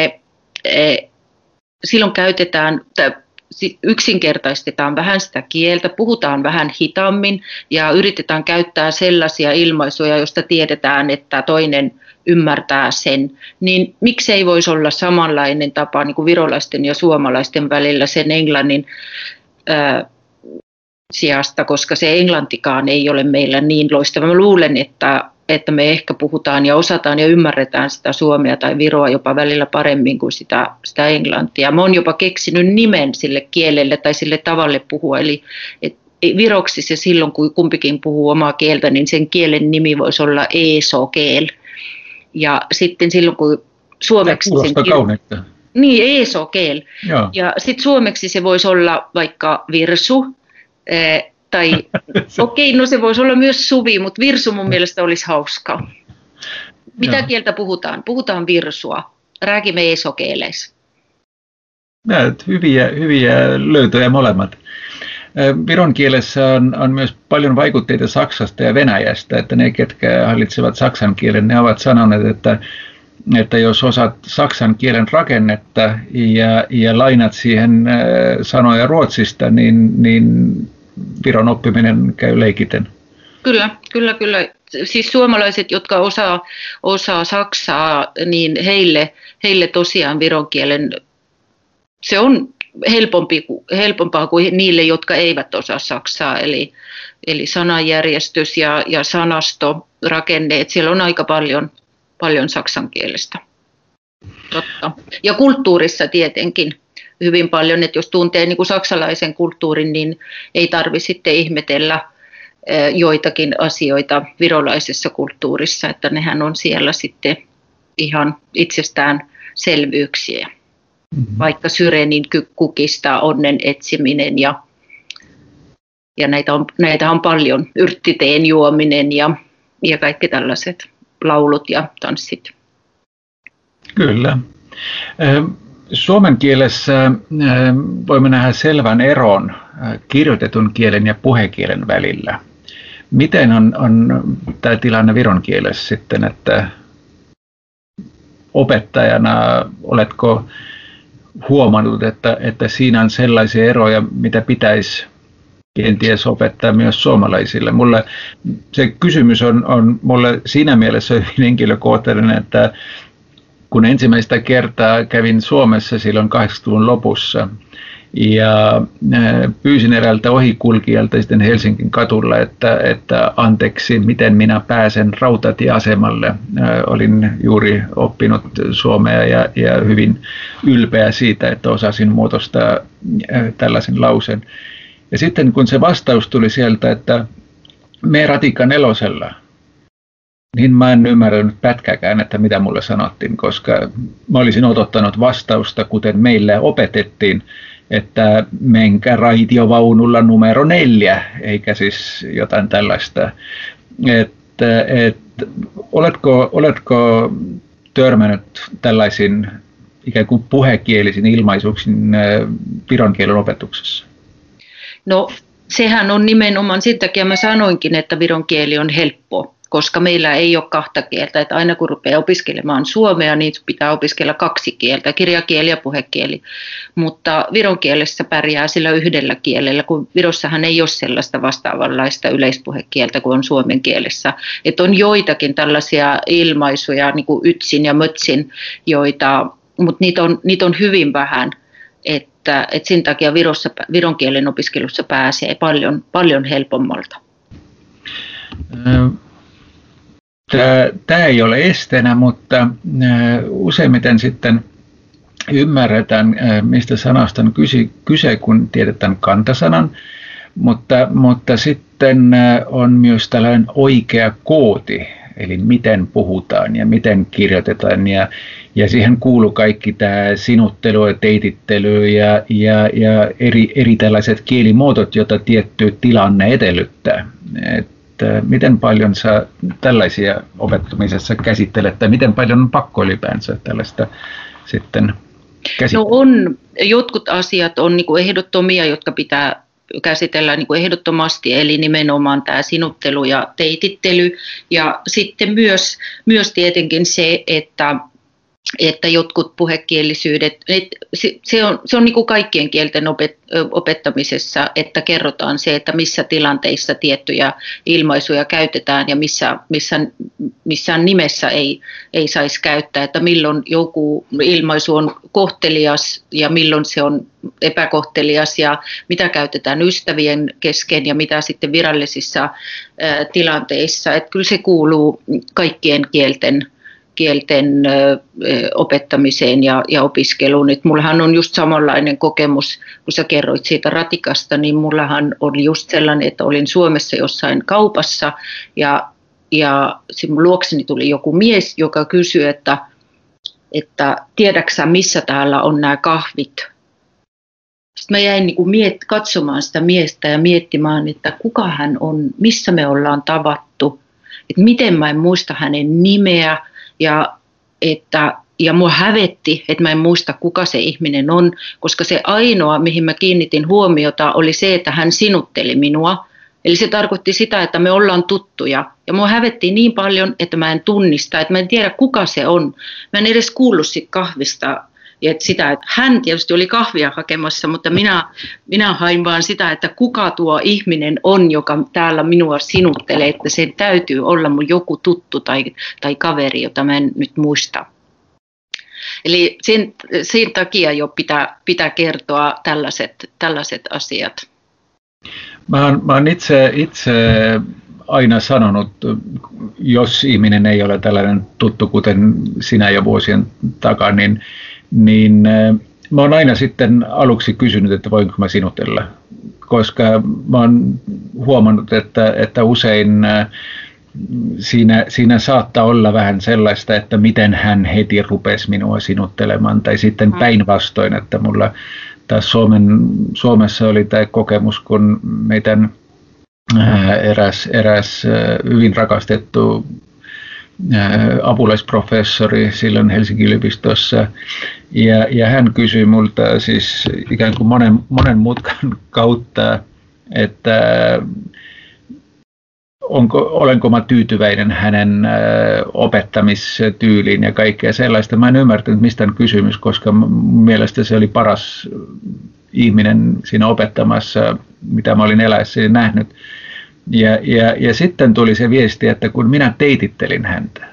silloin käytetään, yksinkertaistetaan vähän sitä kieltä, puhutaan vähän hitaammin ja yritetään käyttää sellaisia ilmaisuja, joista tiedetään, että toinen ymmärtää sen, niin miksei voisi olla samanlainen tapa niin kuin virolaisten ja suomalaisten välillä sen englannin sijasta, koska se englantikaan ei ole meillä niin loistava. Mä luulen, että me ehkä puhutaan ja osataan ja ymmärretään sitä suomea tai viroa jopa välillä paremmin kuin sitä englantia. Mä oon jopa keksinyt nimen sille kielelle tai sille tavalle puhua, eli viroksi se silloin, kun kumpikin puhuu omaa kieltä, niin sen kielen nimi voisi olla eesokeel. Ja sitten silloin, kun suomeksi...
Kuulostaa kauniita.
Niin, eesokeel. Ja sitten suomeksi se voisi olla vaikka virsu, tai okei, no se voisi olla myös suvi, mutta virsu mun mielestä olisi hauskaa. Mitä kieltä puhutaan? Puhutaan virsua. Rääkimme eesokeleis.
Hyviä löytöjä molemmat. Viron kielessä on myös paljon vaikutteita Saksasta ja Venäjästä, että ne, ketkä hallitsevat saksan kielen, ne ovat sanoneet, että jos osaat saksan kielen rakennetta ja lainat siihen sanoja Ruotsista, niin Viron oppiminen käy leikiten.
Kyllä. Siis suomalaiset, jotka osaa saksaa, niin heille tosiaan viron kielen, se on helpompaa kuin niille, jotka eivät osaa saksaa, eli sanajärjestys ja sanastorakenteet, siellä on aika paljon saksan kielestä. Totta. Ja kulttuurissa tietenkin hyvin paljon, että jos tuntee niin kuin saksalaisen kulttuurin, niin ei tarvitse sitten ihmetellä joitakin asioita virolaisessa kulttuurissa, että nehän on siellä sitten ihan itsestäänselvyyksiä. Vaikka syrenin kukista, onnen etsiminen ja näitä on paljon, yrttiteen juominen ja kaikki tällaiset laulut ja tanssit.
Kyllä. Suomen kielessä voimme nähdä selvän eron kirjoitetun kielen ja puhekielen välillä. Miten on tämä tilanne viron kielessä sitten, että opettajana oletko huomannut, että siinä on sellaisia eroja, mitä pitäisi kenties opettaa myös suomalaisille? Mulle se kysymys on mulle siinä mielessä hyvin henkilökohtainen, että kun ensimmäistä kertaa kävin Suomessa silloin 80-luvun lopussa ja pyysin eräältä ohikulkijalta sitten Helsingin kadulla, että anteeksi, miten minä pääsen rautatieasemalle. Olin juuri oppinut suomea ja hyvin ylpeä siitä, että osasin muodostaa tällaisen lauseen. Ja sitten kun se vastaus tuli sieltä, että me ratikka 4, niin mä en ymmärtänyt pätkääkään, että mitä mulle sanottiin, koska mä olisin odottanut vastausta, kuten meillä opetettiin, että menkää raitiovaunulla numero 4, eikä siis jotain tällaista. Oletko törmännyt tällaisiin ikään kuin puhekielisiin ilmaisuuksiin viron kielen opetuksessa?
No sehän on nimenomaan, sen takia mä sanoinkin, että viron kieli on helppo, koska meillä ei ole kahta kieltä. Että aina kun rupeaa opiskelemaan suomea, niin pitää opiskella 2 kieltä, kirjakieli ja puhekieli. Mutta viron kielessä pärjää sillä yhdellä kielellä, kun Virossahan ei ole sellaista vastaavanlaista yleispuhekieltä kuin on suomen kielessä. Että on joitakin tällaisia ilmaisuja, niin kuin ytsin ja mötsin, mutta niitä on hyvin vähän. Että sen takia viron kielen opiskelussa pääsee paljon helpommalta.
Tämä ei ole esteenä, mutta useimmiten sitten ymmärretään, mistä sanasta on kyse, kun tiedetään kantasanan, mutta sitten on myös tällainen oikea kooti, eli miten puhutaan ja miten kirjoitetaan, ja siihen kuuluu kaikki tämä sinuttelu ja teitittely ja eri tällaiset kielimuodot, joita tietty tilanne edellyttää. Miten paljon sä tällaisia opettamisessa käsittelet, tai miten paljon on pakko ylipäänsä tällaista sitten käsitellä?
No on, jotkut asiat on niin kuin ehdottomia, jotka pitää käsitellä niin kuin ehdottomasti, eli nimenomaan tämä sinuttelu ja teitittely, ja sitten myös tietenkin se, että jotkut puhekielisyydet, se on niin kuin kaikkien kielten opettamisessa, että kerrotaan se, että missä tilanteissa tiettyjä ilmaisuja käytetään ja missään nimessä ei saisi käyttää, että milloin joku ilmaisu on kohtelias ja milloin se on epäkohtelias ja mitä käytetään ystävien kesken ja mitä sitten virallisissa tilanteissa. Että kyllä se kuuluu kaikkien kielten opettamiseen ja opiskeluun. Et mullahan on just samanlainen kokemus, kun sä kerroit siitä ratikasta, niin mullahan oli just sellainen, että olin Suomessa jossain kaupassa ja mun luokseni tuli joku mies, joka kysyi, että tiedäksä missä täällä on nämä kahvit? Sitten mä jäin niin kuin katsomaan sitä miestä ja miettimään, että kuka hän on, missä me ollaan tavattu, että miten mä en muista hänen nimeä, ja mua hävetti, että mä en muista kuka se ihminen on, koska se ainoa, mihin mä kiinnitin huomiota, oli se, että hän sinutteli minua. Eli se tarkoitti sitä, että me ollaan tuttuja. Ja mua hävetti niin paljon, että mä en tunnista, että mä en tiedä kuka se on. Mä en edes kuullut siitä kahvista. Että hän tietysti oli kahvia hakemassa, mutta minä hain vaan sitä, että kuka tuo ihminen on, joka täällä minua sinuttelee, että sen täytyy olla mun joku tuttu tai kaveri, jota mä en nyt muista. Eli sen takia jo pitää kertoa tällaiset asiat.
Mä oon itse aina sanonut, jos ihminen ei ole tällainen tuttu, kuten sinä jo vuosien takaa, niin mä oon aina sitten aluksi kysynyt, että voinko mä sinutella, koska mä oon huomannut, että usein siinä saattaa olla vähän sellaista, että miten hän heti rupesi minua sinuttelemaan, tai sitten päinvastoin, että mulla taas Suomessa oli tämä kokemus, kun meidän eräs hyvin rakastettu apulaisprofessori silloin Helsingin yliopistossa, ja hän kysyi multa siis ikään kuin monen mutkan kautta, että olenko mä tyytyväinen hänen opettamistyyliin ja kaikkea sellaista. Mä en ymmärtänyt, mistä on kysymys, koska mielestäni se oli paras ihminen siinä opettamassa, mitä mä olin eläessäni nähnyt. Ja sitten tuli se viesti, että kun minä teitittelin häntä,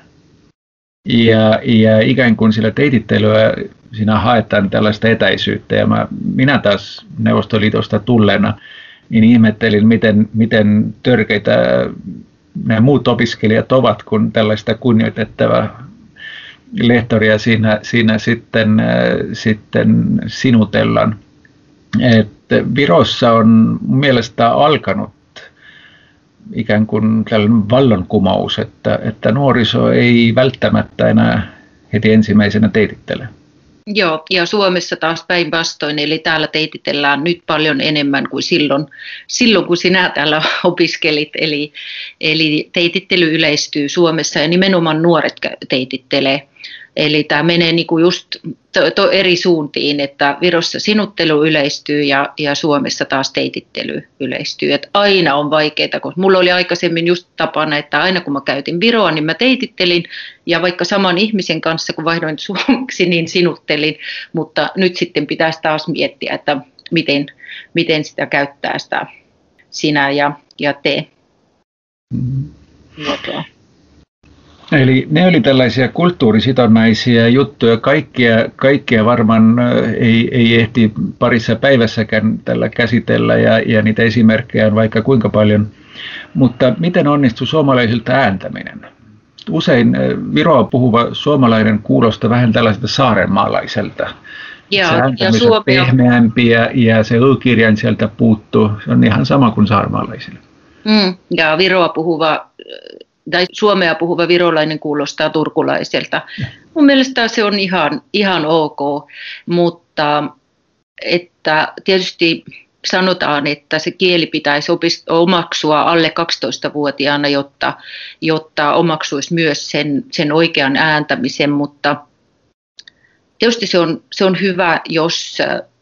ja ikään kuin sillä teitittelyä siinä haetaan tällaista etäisyyttä, ja minä taas Neuvostoliitosta tulleena, niin ihmettelin, miten törkeitä nämä muut opiskelijat ovat, kun tällaista kunnioitettavaa lehtoria siinä sitten sinutellaan. Että Virossa on mielestäni alkanut ikään kuin tällainen vallankumous, että nuoriso ei välttämättä enää heti ensimmäisenä teitittele.
Joo, ja Suomessa taas päinvastoin, eli täällä teititellään nyt paljon enemmän kuin silloin kun sinä täällä opiskelit, eli teitittely yleistyy Suomessa ja nimenomaan nuoret teitittelee. Eli tämä menee niinku just eri suuntiin, että Virossa sinuttelu yleistyy ja Suomessa taas teitittely yleistyy. Et aina on vaikeaa, koska mulla oli aikaisemmin just tapana, että aina kun mä käytin Viroa, niin mä teitittelin ja vaikka saman ihmisen kanssa kun vaihdoin suomeksi, niin sinuttelin, mutta nyt sitten pitäisi taas miettiä, että miten sitä käyttää sitä sinä ja te muotoa.
Eli ne oli tällaisia kulttuurisidonnaisia juttuja, kaikkia varmaan ei ehti parissa päivässäkään tällä käsitellä ja niitä esimerkkejä on vaikka kuinka paljon. Mutta miten onnistui suomalaisilta ääntäminen? Usein Viroa puhuva suomalainen kuulostaa vähän tällaiselta saarenmaalaiselta. Se ääntäminen on pehmeämpi ja se y-kirjain sieltä puuttuu. Se on ihan sama kuin saarmaalaisille.
Ja Viroa puhuva tai suomea puhuva virolainen kuulostaa turkulaiselta. Mun mielestä se on ihan ok, mutta että tietysti sanotaan, että se kieli pitäisi omaksua alle 12-vuotiaana, jotta omaksuisi myös sen oikean ääntämisen, mutta tietysti se on hyvä, jos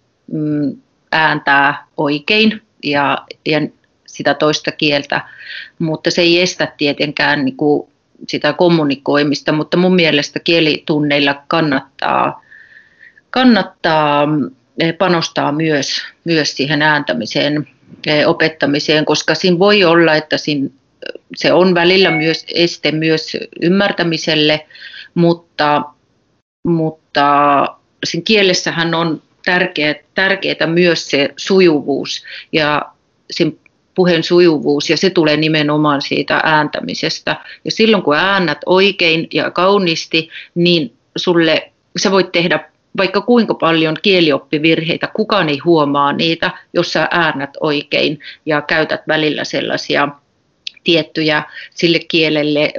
ääntää oikein ja sitä toista kieltä, mutta se ei estä tietenkään niin kuin sitä kommunikoimista, mutta mun mielestä kielitunneilla kannattaa panostaa myös siihen ääntämiseen, opettamiseen, koska siinä voi olla, että se on välillä myös este myös ymmärtämiselle, mutta siinä kielessähän on tärkeää myös se sujuvuus ja sen puheen sujuvuus, ja se tulee nimenomaan siitä ääntämisestä. Ja silloin kun äännät oikein ja kauniisti, niin sä voit tehdä vaikka kuinka paljon kielioppivirheitä, kukaan ei huomaa niitä, jos sä äännät oikein ja käytät välillä sellaisia tiettyjä sille kielelle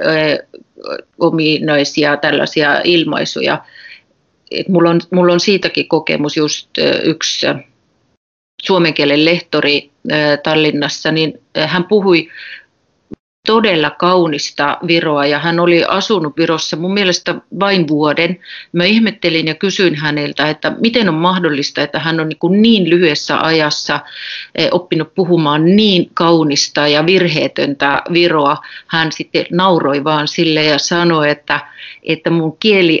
ominaisia tällaisia ilmaisuja. Mulla on siitäkin kokemus, just yksi suomen kielen lehtori Tallinnassa, niin hän puhui todella kaunista viroa ja hän oli asunut Virossa mun mielestä vain vuoden. Mä ihmettelin ja kysyin häneltä, että miten on mahdollista, että hän on niin lyhyessä ajassa oppinut puhumaan niin kaunista ja virheetöntä viroa. Hän sitten nauroi vaan sille ja sanoi, että mun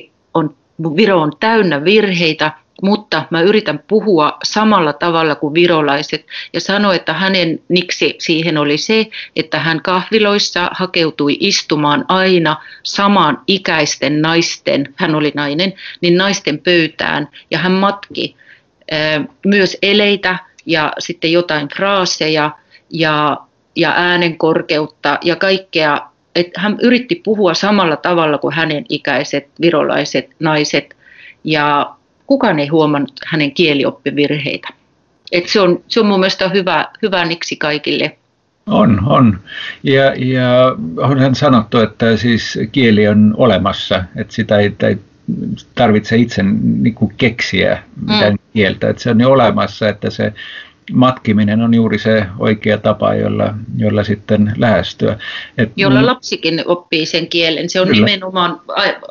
viro on täynnä virheitä, mutta mä yritän puhua samalla tavalla kuin virolaiset ja sanoi, että hänen niksi siihen oli se, että hän kahviloissa hakeutui istumaan aina samaan ikäisten naisten, hän oli nainen, niin naisten pöytään ja hän matki myös eleitä ja sitten jotain fraaseja ja äänen korkeutta ja kaikkea, että hän yritti puhua samalla tavalla kuin hänen ikäiset virolaiset naiset ja kukaan ei huomannut hänen kielioppivirheitä. Et se on mun mielestä hyvä niksi kaikille.
On. Ja onhan sanottu, että siis kieli on olemassa, että sitä ei tarvitse itse niin kuin keksiä mitään kieltä. Että se on jo olemassa, että se matkiminen on juuri se oikea tapa, jolla sitten lähestyä.
Jolla lapsikin oppii sen kielen. Se on kyllä nimenomaan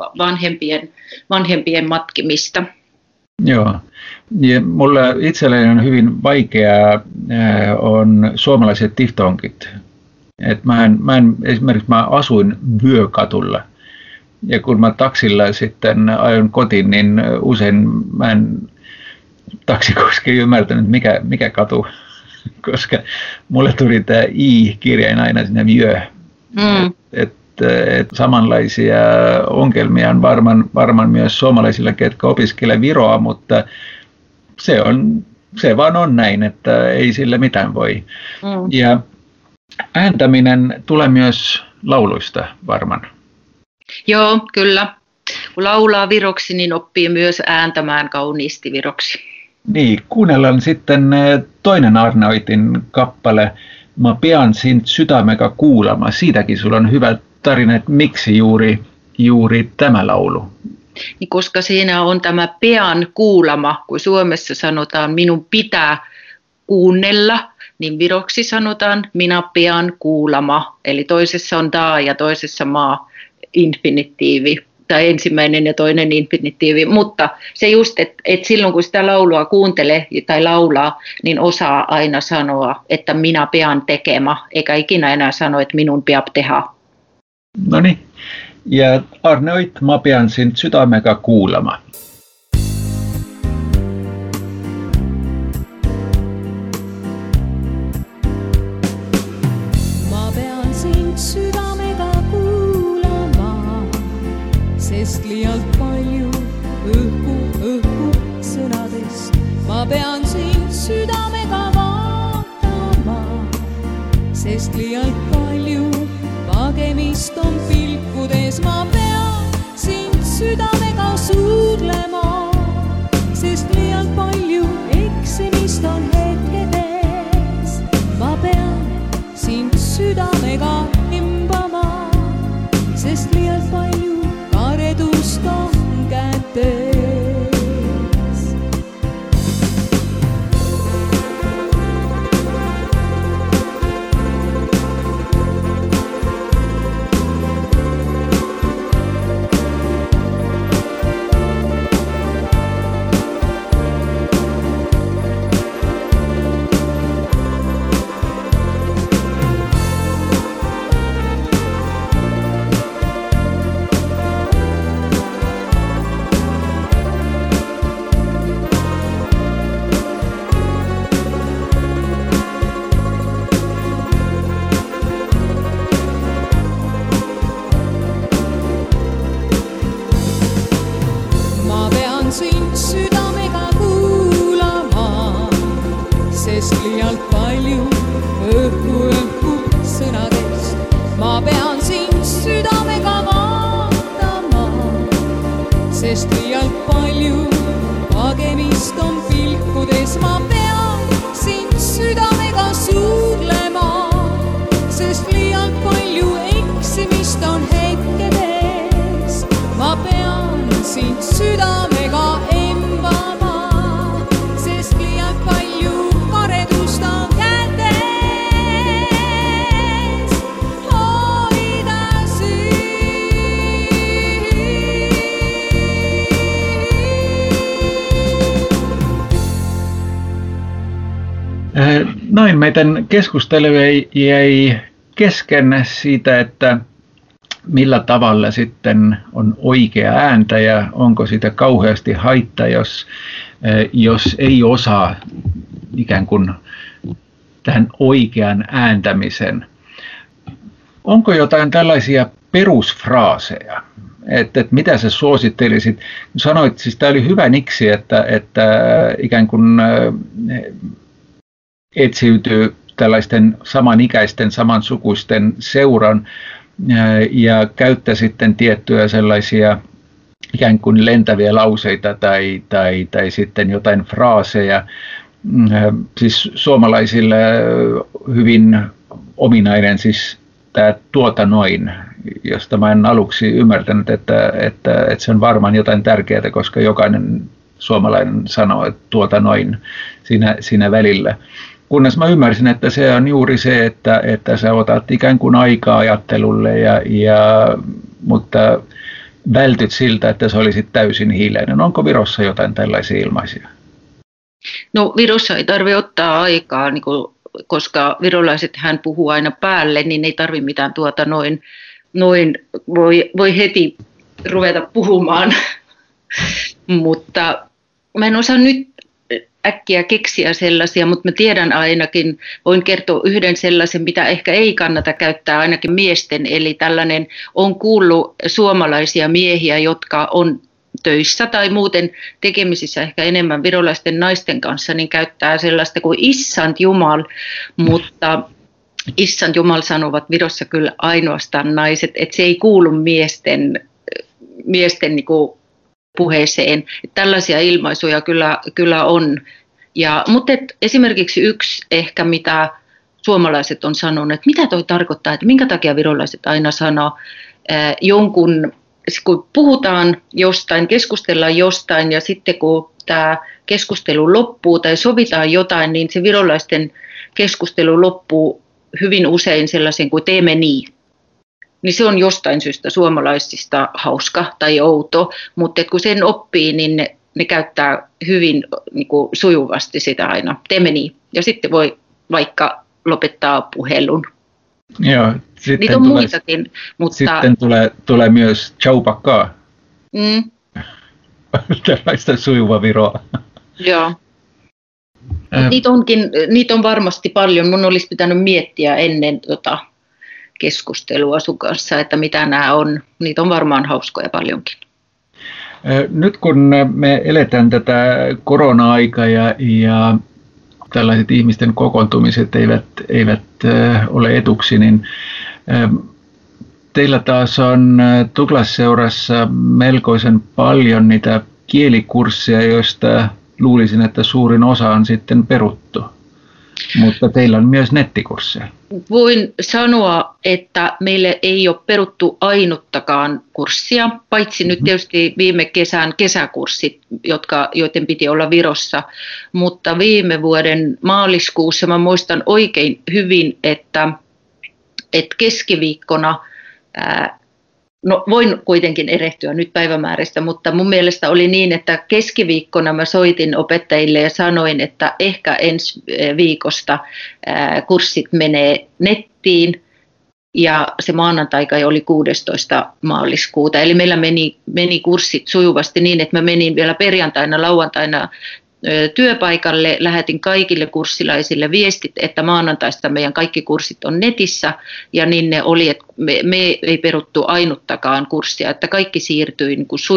vanhempien matkimista.
Joo. Ja mulla itselläni on hyvin vaikeaa on suomalaiset diftongit. Esimerkiksi mä asuin Vyökatulla. Ja kun mä taksilla sitten ajoin kotiin, niin usein mä en taksikuski ymmärtänyt, mikä katu, koska mulle tuli tämä I-kirjain aina sinne Vyö. Samanlaisia ongelmia on varmaan myös suomalaisilla, ketkä opiskelevat viroa, mutta se vaan on näin, että ei sille mitään voi. Ja ääntäminen tulee myös lauluista varmaan.
Joo, kyllä. Kun laulaa viroksi, niin oppii myös ääntämään kauniisti viroksi.
Niin, kuunnellaan sitten toinen Arnautin kappale. Mä pean sind sydämega kuulama. Siitäkin sulla on hyvä tarina, että miksi juuri tämä laulu?
Niin koska siinä on tämä pean kuulama, kun Suomessa sanotaan minun pitää kuunnella, niin viroksi sanotaan minä pean kuulama. Eli toisessa on da ja toisessa maa infinitiivi tai ensimmäinen ja toinen infinitiivi, mutta se just, että silloin kun sitä laulua kuuntelee tai laulaa, niin osaa aina sanoa, että minä pean tekemään, eikä ikinä enää sano, että minun peab tehdä.
No niin, ja Arne, mä pean sind sydämega kuulama.
Sest liialt palju õhku sõnadest. Ma pean sind südamega vaatama, sest liialt palju pagemist on pilkudes. Ma pean sind südamega suudlema, sest liialt palju eksimist on hetkedes. Ma pean sind südamega imbama, sest liialt palju karedust on kätes.
Noin meidän keskustelu jäi kesken siitä, että millä tavalla sitten on oikea ääntä ja onko siitä kauheasti haittaa, jos ei osaa ikään kuin tähän oikean ääntämisen. Onko jotain tällaisia perusfraaseja, että mitä sä suosittelisit? Sanoit, siis tämä oli hyvä niksi, että ikään kuin etsiytyy tällaisten samanikäisten, samansukuisten seuran ja käyttää sitten tiettyjä sellaisia ikään kuin lentäviä lauseita tai sitten jotain fraaseja. Siis suomalaisille hyvin ominainen siis tämä tuota noin, josta mä en aluksi ymmärtänyt, että se on varmaan jotain tärkeää, koska jokainen suomalainen sanoo, että tuota noin siinä välillä. Kunnes mä ymmärsin, että se on juuri se, että sä otat ikään kuin aikaa ajattelulle, mutta vältyt siltä, että sä olisit täysin hiljainen. Onko Virossa jotain tällaisia ilmaisia?
No Virossa ei tarvitse ottaa aikaa, koska virolaiset hän puhuu aina päälle, niin ei tarvitse mitään noin voi heti ruveta puhumaan. Mutta mä en osaa nyt äkkiä keksiä sellaisia, mutta mä tiedän ainakin, voin kertoa yhden sellaisen, mitä ehkä ei kannata käyttää ainakin miesten, eli tällainen on kuullut suomalaisia miehiä, jotka on töissä tai muuten tekemisissä ehkä enemmän virolaisten naisten kanssa, niin käyttää sellaista kuin Issand Jumal, mutta Issand Jumal sanovat Virossa kyllä ainoastaan naiset, että se ei kuulu miesten niin kuin puheeseen. Tällaisia ilmaisuja kyllä on. Mutta esimerkiksi yksi ehkä, mitä suomalaiset on sanonut, että mitä toi tarkoittaa, että minkä takia virolaiset aina sanoo jonkun, kun puhutaan jostain, keskustellaan jostain ja sitten kun tämä keskustelu loppuu tai sovitaan jotain, niin se virolaisten keskustelu loppuu hyvin usein sellaisen kuin teemme niin. niin se on jostain syystä suomalaisista hauska tai outo, mutta kun sen oppii, niin ne käyttää hyvin niin kuin sujuvasti sitä aina. Temeni. Ja sitten voi vaikka lopettaa puhelun.
Joo,
niitä on muitakin. Mutta
sitten tulee myös ciao pakkaa. Tällaista sujuvaa viroa.
Joo. Niitä on varmasti paljon. Mun olisi pitänyt miettiä ennen keskustelua sun kanssa, että mitä nämä on. Niitä on varmaan hauskoja paljonkin.
Nyt kun me eletään tätä korona-aikaa ja tällaiset ihmisten kokoontumiset eivät ole etuksi, niin teillä taas on Douglas-seurassa melkoisen paljon niitä kielikursseja, joista luulisin, että suurin osa on sitten peruttu. Mutta teillä on myös nettikursseja. Voin
sanoa, että meille ei ole peruttu ainuttakaan kurssia, paitsi nyt tietysti viime kesän kesäkurssit, joiden piti olla Virossa. Mutta viime vuoden maaliskuussa mä muistan oikein hyvin, että keskiviikkona, no voin kuitenkin erehtyä nyt päivämääristä, mutta mun mielestä oli niin, että keskiviikkona mä soitin opettajille ja sanoin, että ehkä ensi viikosta kurssit menee nettiin ja se maanantai oli 16. maaliskuuta. Eli meillä meni kurssit sujuvasti niin, että mä menin vielä perjantaina, lauantaina työpaikalle, lähetin kaikille kurssilaisille viestit, että maanantaista meidän kaikki kurssit on netissä ja niin ne oli, että me ei peruttu ainuttakaan kurssia, että kaikki siirtyi niin kuin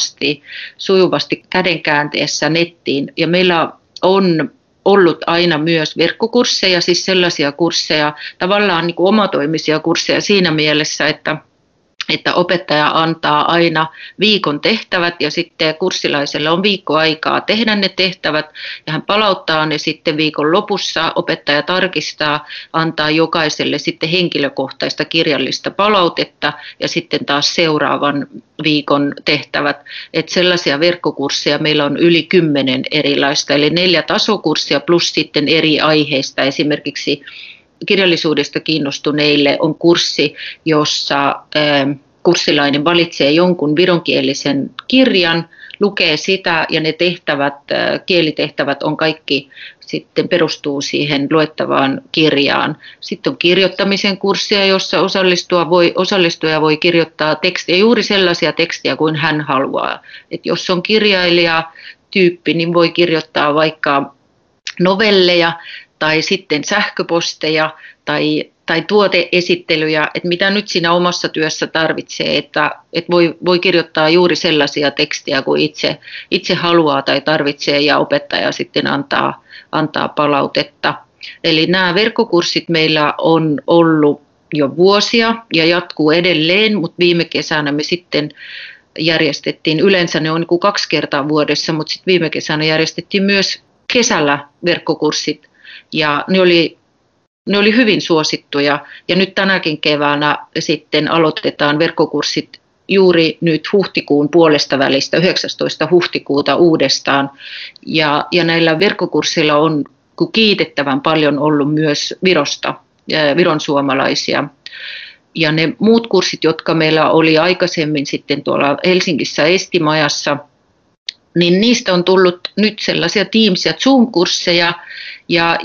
sujuvasti kädenkäänteessä nettiin ja meillä on ollut aina myös verkkokursseja, siis sellaisia kursseja, tavallaan niin kuin omatoimisia kursseja siinä mielessä, että opettaja antaa aina viikon tehtävät ja sitten kurssilaisella on viikko aikaa tehdä ne tehtävät ja hän palauttaa ne sitten viikon lopussa. Opettaja tarkistaa, antaa jokaiselle sitten henkilökohtaista kirjallista palautetta ja sitten taas seuraavan viikon tehtävät. Että sellaisia verkkokursseja meillä on yli 10 erilaista, eli 4 tasokurssia plus sitten eri aiheista, esimerkiksi kirjallisuudesta kiinnostuneille on kurssi, jossa kurssilainen valitsee jonkun vironkielisen kirjan, lukee sitä ja ne tehtävät, kielitehtävät on kaikki sitten perustuu siihen luettavaan kirjaan. Sitten on kirjoittamisen kurssia, jossa osallistuja voi kirjoittaa tekstiä, juuri sellaisia tekstiä kuin hän haluaa. Et jos on kirjailijatyyppi, niin voi kirjoittaa vaikka novelleja, tai sitten sähköposteja tai tuoteesittelyjä, että mitä nyt siinä omassa työssä tarvitsee, että voi kirjoittaa juuri sellaisia tekstiä kuin itse haluaa tai tarvitsee ja opettaja sitten antaa palautetta. Eli nämä verkkokurssit meillä on ollut jo vuosia ja jatkuu edelleen, mutta viime kesänä me sitten järjestettiin, yleensä ne on niin kuin 2 kertaa vuodessa, mutta sitten viime kesänä järjestettiin myös kesällä verkkokurssit. Ja ne oli hyvin suosittuja ja nyt tänäkin keväänä sitten aloitetaan verkkokurssit juuri nyt huhtikuun puolesta välistä, 19. huhtikuuta uudestaan. Ja näillä verkkokursseilla on kiitettävän paljon ollut myös Viron suomalaisia. Ja ne muut kurssit, jotka meillä oli aikaisemmin sitten tuolla Helsingissä Estimajassa, niin niistä on tullut nyt sellaisia Teams- ja Zoom-kursseja, ja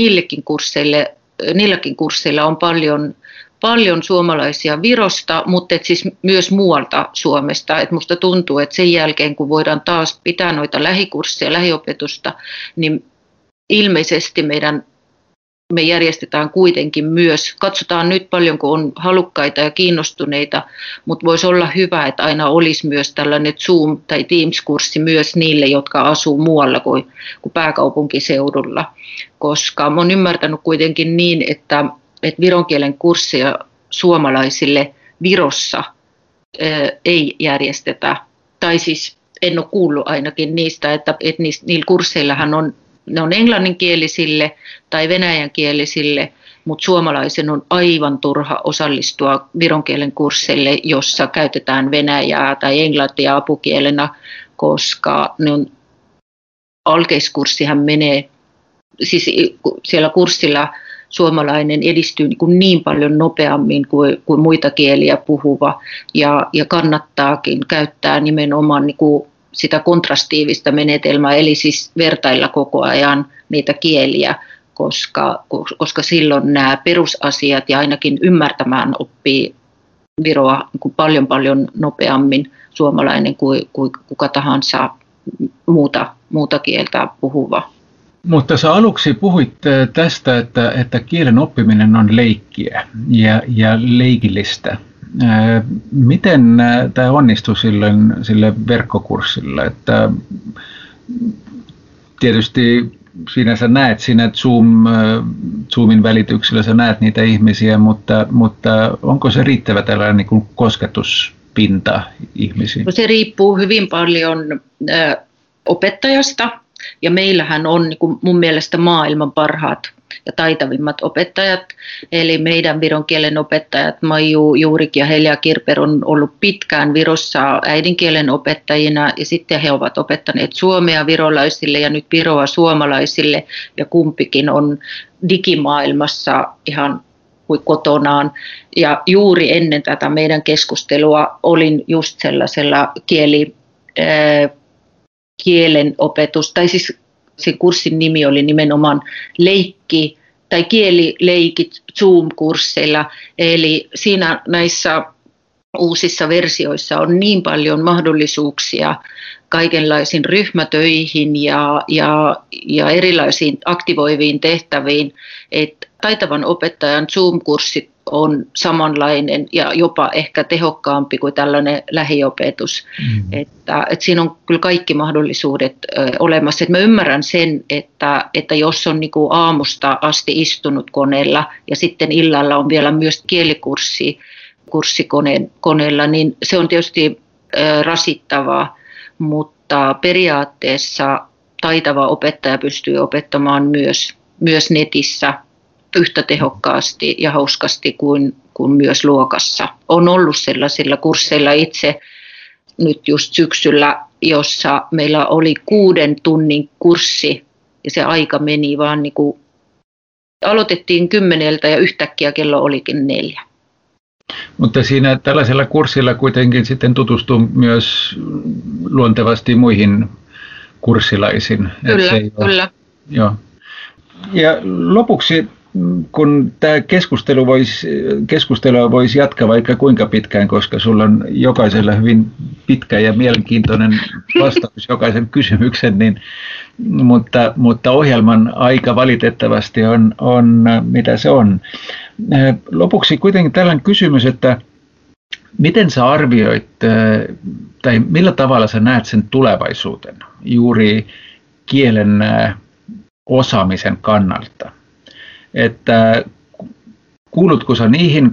niilläkin kursseilla on paljon suomalaisia Virosta, mutta siis myös muualta Suomesta. Et musta tuntuu, että sen jälkeen, kun voidaan taas pitää noita lähikursseja, lähiopetusta, niin ilmeisesti me järjestetään kuitenkin myös. Katsotaan nyt paljonko on halukkaita ja kiinnostuneita, mutta voisi olla hyvä, että aina olisi myös tällainen Zoom- tai Teams-kurssi myös niille, jotka asuu muualla kuin pääkaupunkiseudulla. Koska olen ymmärtänyt kuitenkin niin, että viron kielen kursseja suomalaisille Virossa ei järjestetä. Tai siis en ole kuullut ainakin niistä, että niillä kursseillahan ne on englanninkielisille tai venäjänkielisille, mutta suomalaisen on aivan turha osallistua viron kielen kursseille, jossa käytetään venäjää tai englantia apukielenä, koska alkeiskurssihan menee, siis siellä kurssilla suomalainen edistyy niin paljon nopeammin kuin muita kieliä puhuva ja kannattaakin käyttää nimenomaan niin kuin sitä kontrastiivista menetelmää, eli siis vertailla koko ajan niitä kieliä, koska silloin nämä perusasiat ja ainakin ymmärtämään oppii viroa niin kuin paljon nopeammin suomalainen kuin kuka tahansa muuta kieltä puhuva.
Mutta sä aluksi puhuit tästä, että kielen oppiminen on leikkiä ja leikillistä. Miten tämä onnistui sille verkkokurssilla? Että tietysti siinä sä näet Zoomin välityksellä sä näet niitä ihmisiä, mutta onko se riittävä tällainen niin kuin kosketuspinta ihmisiin?
No se riippuu hyvin paljon opettajasta. Ja meillähän on niin kuin mun mielestä maailman parhaat ja taitavimmat opettajat. Eli meidän viron kielen opettajat Maiju Juurik ja Helja Kirper on ollut pitkään Virossa äidinkielen opettajina. Ja sitten he ovat opettaneet suomea virolaisille ja nyt viroa suomalaisille. Ja kumpikin on digimaailmassa ihan kuin kotonaan. Ja juuri ennen tätä meidän keskustelua olin just sellaisella kielen opetus, tai siis sen kurssin nimi oli nimenomaan leikki tai kielileikit Zoom-kursseilla. Eli siinä näissä uusissa versioissa on niin paljon mahdollisuuksia kaikenlaisiin ryhmätöihin ja erilaisiin aktivoiviin tehtäviin, että taitavan opettajan Zoom-kurssit on samanlainen ja jopa ehkä tehokkaampi kuin tällainen lähiopetus. Että siinä on kyllä kaikki mahdollisuudet olemassa. Et mä ymmärrän sen, että jos on niinku aamusta asti istunut koneella ja sitten illalla on vielä myös kielikurssi koneella, niin se on tietysti rasittavaa, mutta periaatteessa taitava opettaja pystyy opettamaan myös netissä yhtä tehokkaasti ja hauskasti kuin myös luokassa. On ollut sellaisilla kursseilla itse nyt just syksyllä, jossa meillä oli 6 tunnin kurssi ja se aika meni vaan niin kuin aloitettiin 10 ja yhtäkkiä kello olikin 4.
Mutta siinä tällaisella kurssilla kuitenkin sitten tutustuu myös luontevasti muihin kurssilaisiin.
Kyllä.
Joo. Ja lopuksi, kun tämä keskustelua voisi jatkaa vaikka kuinka pitkään, koska sulla on jokaisella hyvin pitkä ja mielenkiintoinen vastaus jokaisen kysymyksen, niin, mutta ohjelman aika valitettavasti on mitä se on. Lopuksi kuitenkin tällainen kysymys, että miten sä arvioit tai millä tavalla sä näet sen tulevaisuuden juuri kielen osaamisen kannalta? Että kuulutko sä niihin,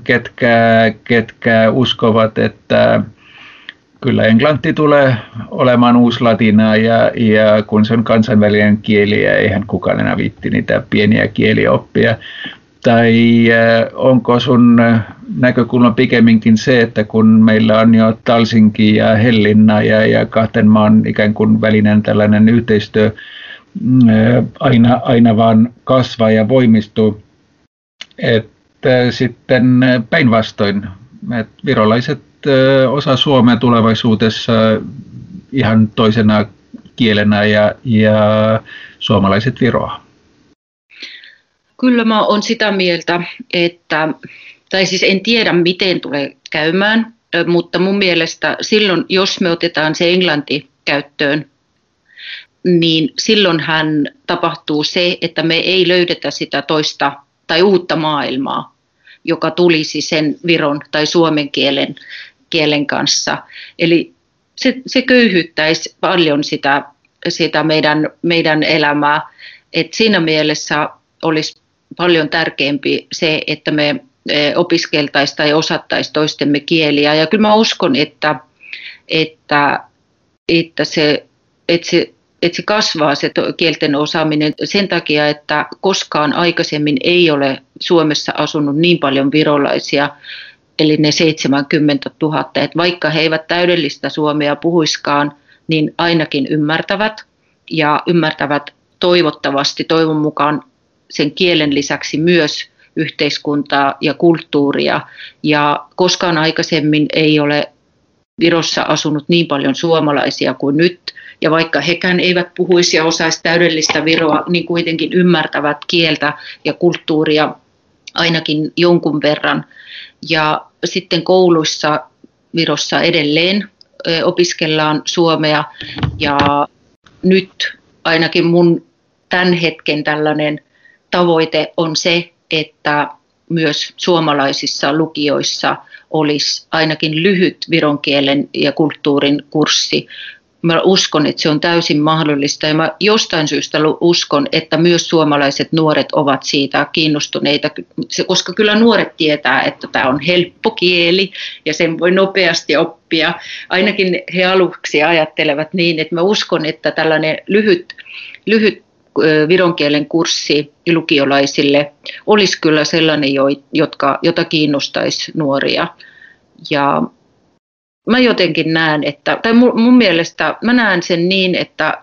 ketkä uskovat, että kyllä englanti tulee olemaan uuslatinaa ja kun se on kansainvälinen kieli ja eihän kukaan enää viitti niitä pieniä kieliä oppia? Tai onko sun näkökulma pikemminkin se, että kun meillä on jo Talsinki ja Hellinna ja kahden maan ikään kuin välinen tällainen yhteistyö aina vaan kasvaa ja voimistuu, että sitten päinvastoin, että virolaiset osaa suomea tulevaisuudessa ihan toisena kielenä ja suomalaiset viroa?
Kyllä mä oon sitä mieltä, tai siis en tiedä miten tulee käymään, mutta mun mielestä silloin, jos me otetaan se englanti käyttöön, niin silloinhan tapahtuu se, että me ei löydetä sitä toista tai uutta maailmaa, joka tulisi sen viron tai suomen kielen kanssa. Eli se köyhyttäisi paljon sitä meidän elämää. Et siinä mielessä olisi paljon tärkeämpi se, että me opiskeltaisiin tai osattaisiin toistemme kieliä. Ja kyllä mä uskon, että se kasvaa se kielten osaaminen sen takia, että koskaan aikaisemmin ei ole Suomessa asunut niin paljon virolaisia, eli ne 70 000. Että vaikka he eivät täydellistä suomea puhuiskaan, niin ainakin ymmärtävät ja ymmärtävät toivottavasti toivon mukaan sen kielen lisäksi myös yhteiskuntaa ja kulttuuria. Ja koskaan aikaisemmin ei ole Virossa asunut niin paljon suomalaisia kuin nyt. Ja vaikka hekään eivät puhuisi ja osaisi täydellistä viroa, niin kuitenkin ymmärtävät kieltä ja kulttuuria ainakin jonkun verran. Ja sitten kouluissa Virossa edelleen opiskellaan suomea ja nyt ainakin mun tämän hetken tällainen tavoite on se, että myös suomalaisissa lukioissa olisi ainakin lyhyt viron kielen ja kulttuurin kurssi. Mä uskon, että se on täysin mahdollista ja mä jostain syystä uskon, että myös suomalaiset nuoret ovat siitä kiinnostuneita, koska kyllä nuoret tietää, että tämä on helppo kieli ja sen voi nopeasti oppia. Ainakin he aluksi ajattelevat niin, että mä uskon, että tällainen lyhyt viron kielen kurssi lukiolaisille olisi kyllä sellainen, jota kiinnostaisi nuoria. Ja mä jotenkin näen, tai mun mielestä mä näen sen niin,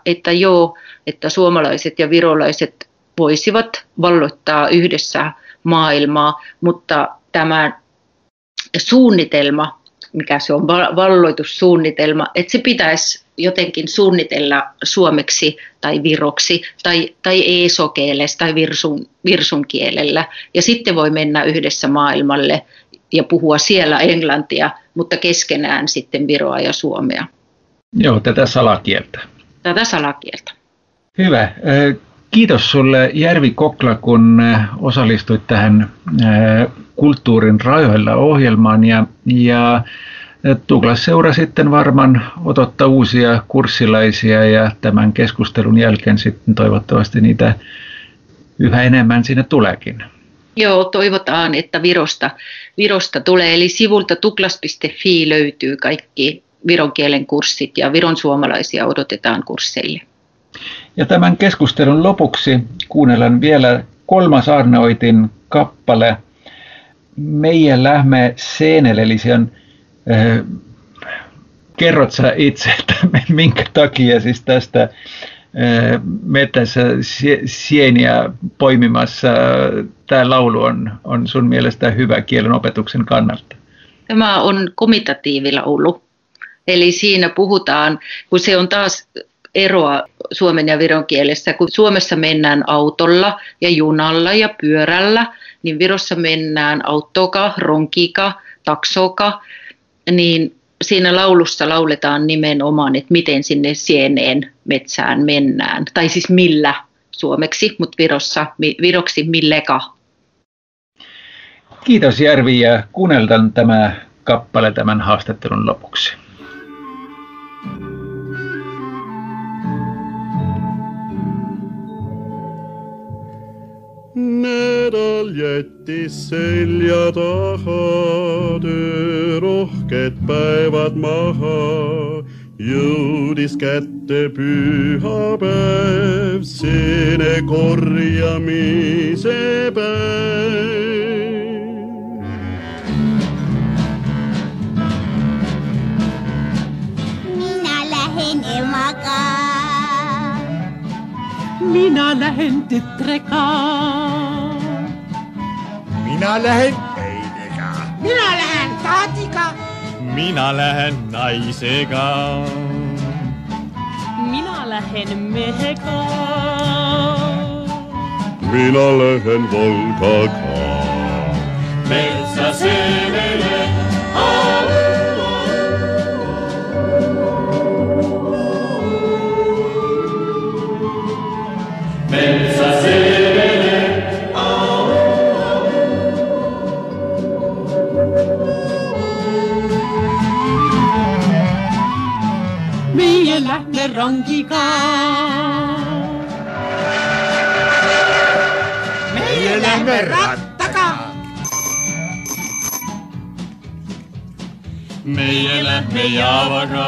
että suomalaiset ja virolaiset voisivat valloittaa yhdessä maailmaa, mutta tämä suunnitelma, mikä se on valloitussuunnitelma, että se pitäisi jotenkin suunnitella suomeksi tai viroksi tai eesokielessä tai virsun kielellä ja sitten voi mennä yhdessä maailmalle ja puhua siellä englantia, mutta keskenään sitten viroa ja suomea.
Joo, tätä salakieltä.
Tätä salakieltä.
Hyvä. Kiitos sulle Järvi Kokla, kun osallistuit tähän Kulttuurin rajoilla -ohjelmaan ja Douglas-seura sitten varmaan odottaa uusia kurssilaisia ja tämän keskustelun jälkeen sitten toivottavasti niitä yhä enemmän sinne tuleekin.
Joo, toivotaan, että Virosta tulee. Eli sivulta douglas.fi löytyy kaikki viron kielen kurssit ja viron suomalaisia odotetaan kursseille.
Ja tämän keskustelun lopuksi kuunnellaan vielä kolmas Arneoitin kappale Meidän lähme seenelle, eli se on, kerrot sä itse, että minkä takia siis tästä metässä sieniä poimimassa tämä laulu on sun mielestä hyvä kielen opetuksen kannalta?
Tämä on komitatiivilaulu. Eli siinä puhutaan, kun se on taas eroa suomen ja viron kielessä, kun Suomessa mennään autolla ja junalla ja pyörällä, niin Virossa mennään autoka, ronkika, taksoka, niin siinä laulussa lauletaan nimenomaan, että miten sinne sieneen metsään mennään. Tai siis millä suomeksi, mutta viroksi milleka.
Kiitos Järvi ja kuunneltaan tämä kappale tämän haastattelun lopuksi.
Nädal jättis selja taha, töö rohket päivad maha. Jõudis kätte pühapäev, seene korjamise päev.
Minä lähen emaga.
Minä lähen tytreka.
Minä lähen äidega.
Minä lähen taatiga.
Minä lähen naisega.
Minä lähen meheka.
Minä lähen Volgaga.
Metsäseenelle, metsäseenelle,
Meie lähme rongiga.
Meie lähme rattaga.
meie lähme jaavaga.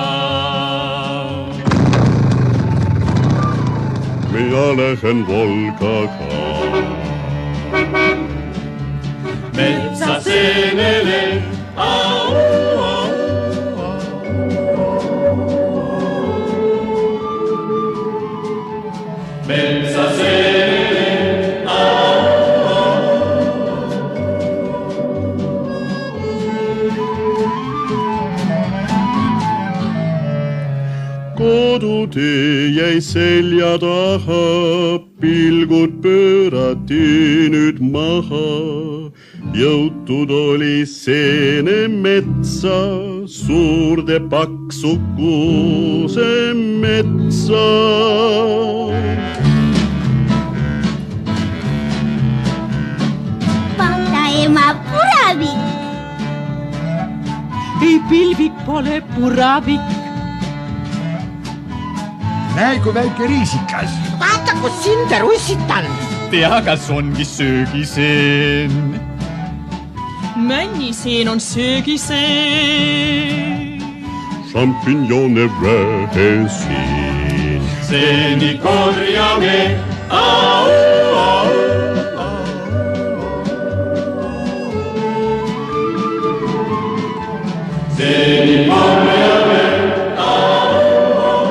Minä lähen Volgaga.
Metsäseenelle, metsäseenelle,
jäi selja taha, pilgud pöörati nüüd maha. Jõutud oli seene metsa, suurde paksu kuuse metsa.
Ema puravik.
Ei pilvik pole puravik.
Näe, kui väike riisikas.
Vaata, kus sinde russitan.
Tea, kas ongi söögiseen?
Männiseen on söögiseen.
Champinjone vähesin.
Seeni korjame, au, au. Seeni korjame, au, au.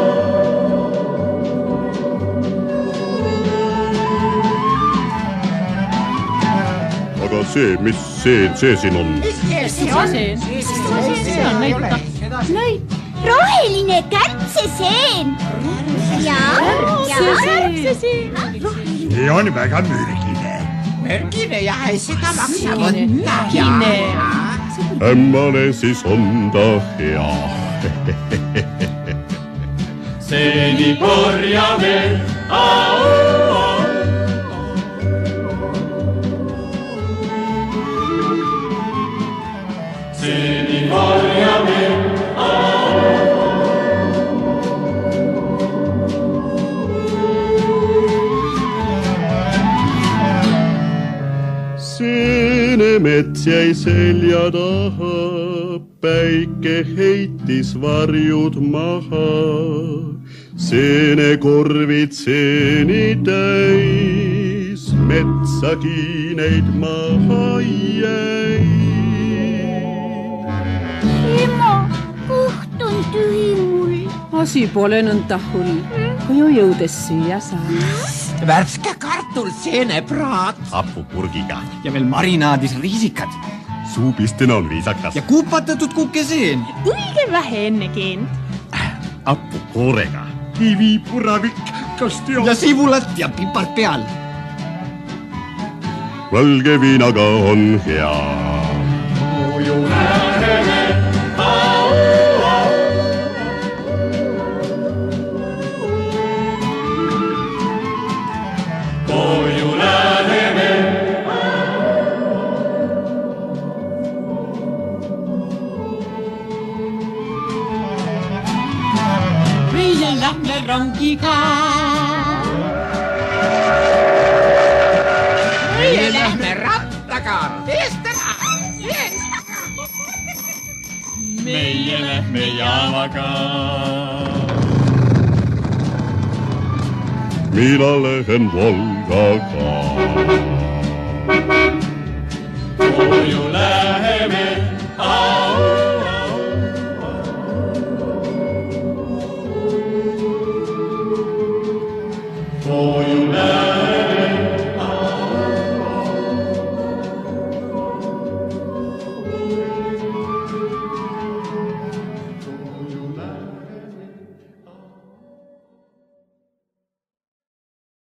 Aga see, mis see siin on?
See on näita.
Roheline kärtseseen. Ja.
See on väga mürgine.
Mürgine ja seda maksa võtta.
Ämmale siis on ta hea.
Seeni korjame, au, au. Seeni korjame, au,
Seene mets jäi selja taha, päike heitis varjud maha. Seene korvid seeni täis, metsa kiineid maha jäi.
Ema, kõht on tühi mul.
Asi pole nõnda hull, koju jõudes süüa saa.
Värske kartul, seenepraat.
Hapupurgiga ja veel marinaadis riisikad.
Suupistena on viisakas.
Ja kupatatud kukeseen.
Õige vähe enne keend.
Hapukoorega.
Kivipuravik, kas tead?
Ja sibulat ja pipart peal.
Valge viinaga on hea.
koju läheme, au, au. Koju läheme,
meie lähme rongiga.
Meie lähme rattaga. Eest ära!
meie lähme jaamaga.
Mina lähen Volgaga.
Koju läheme.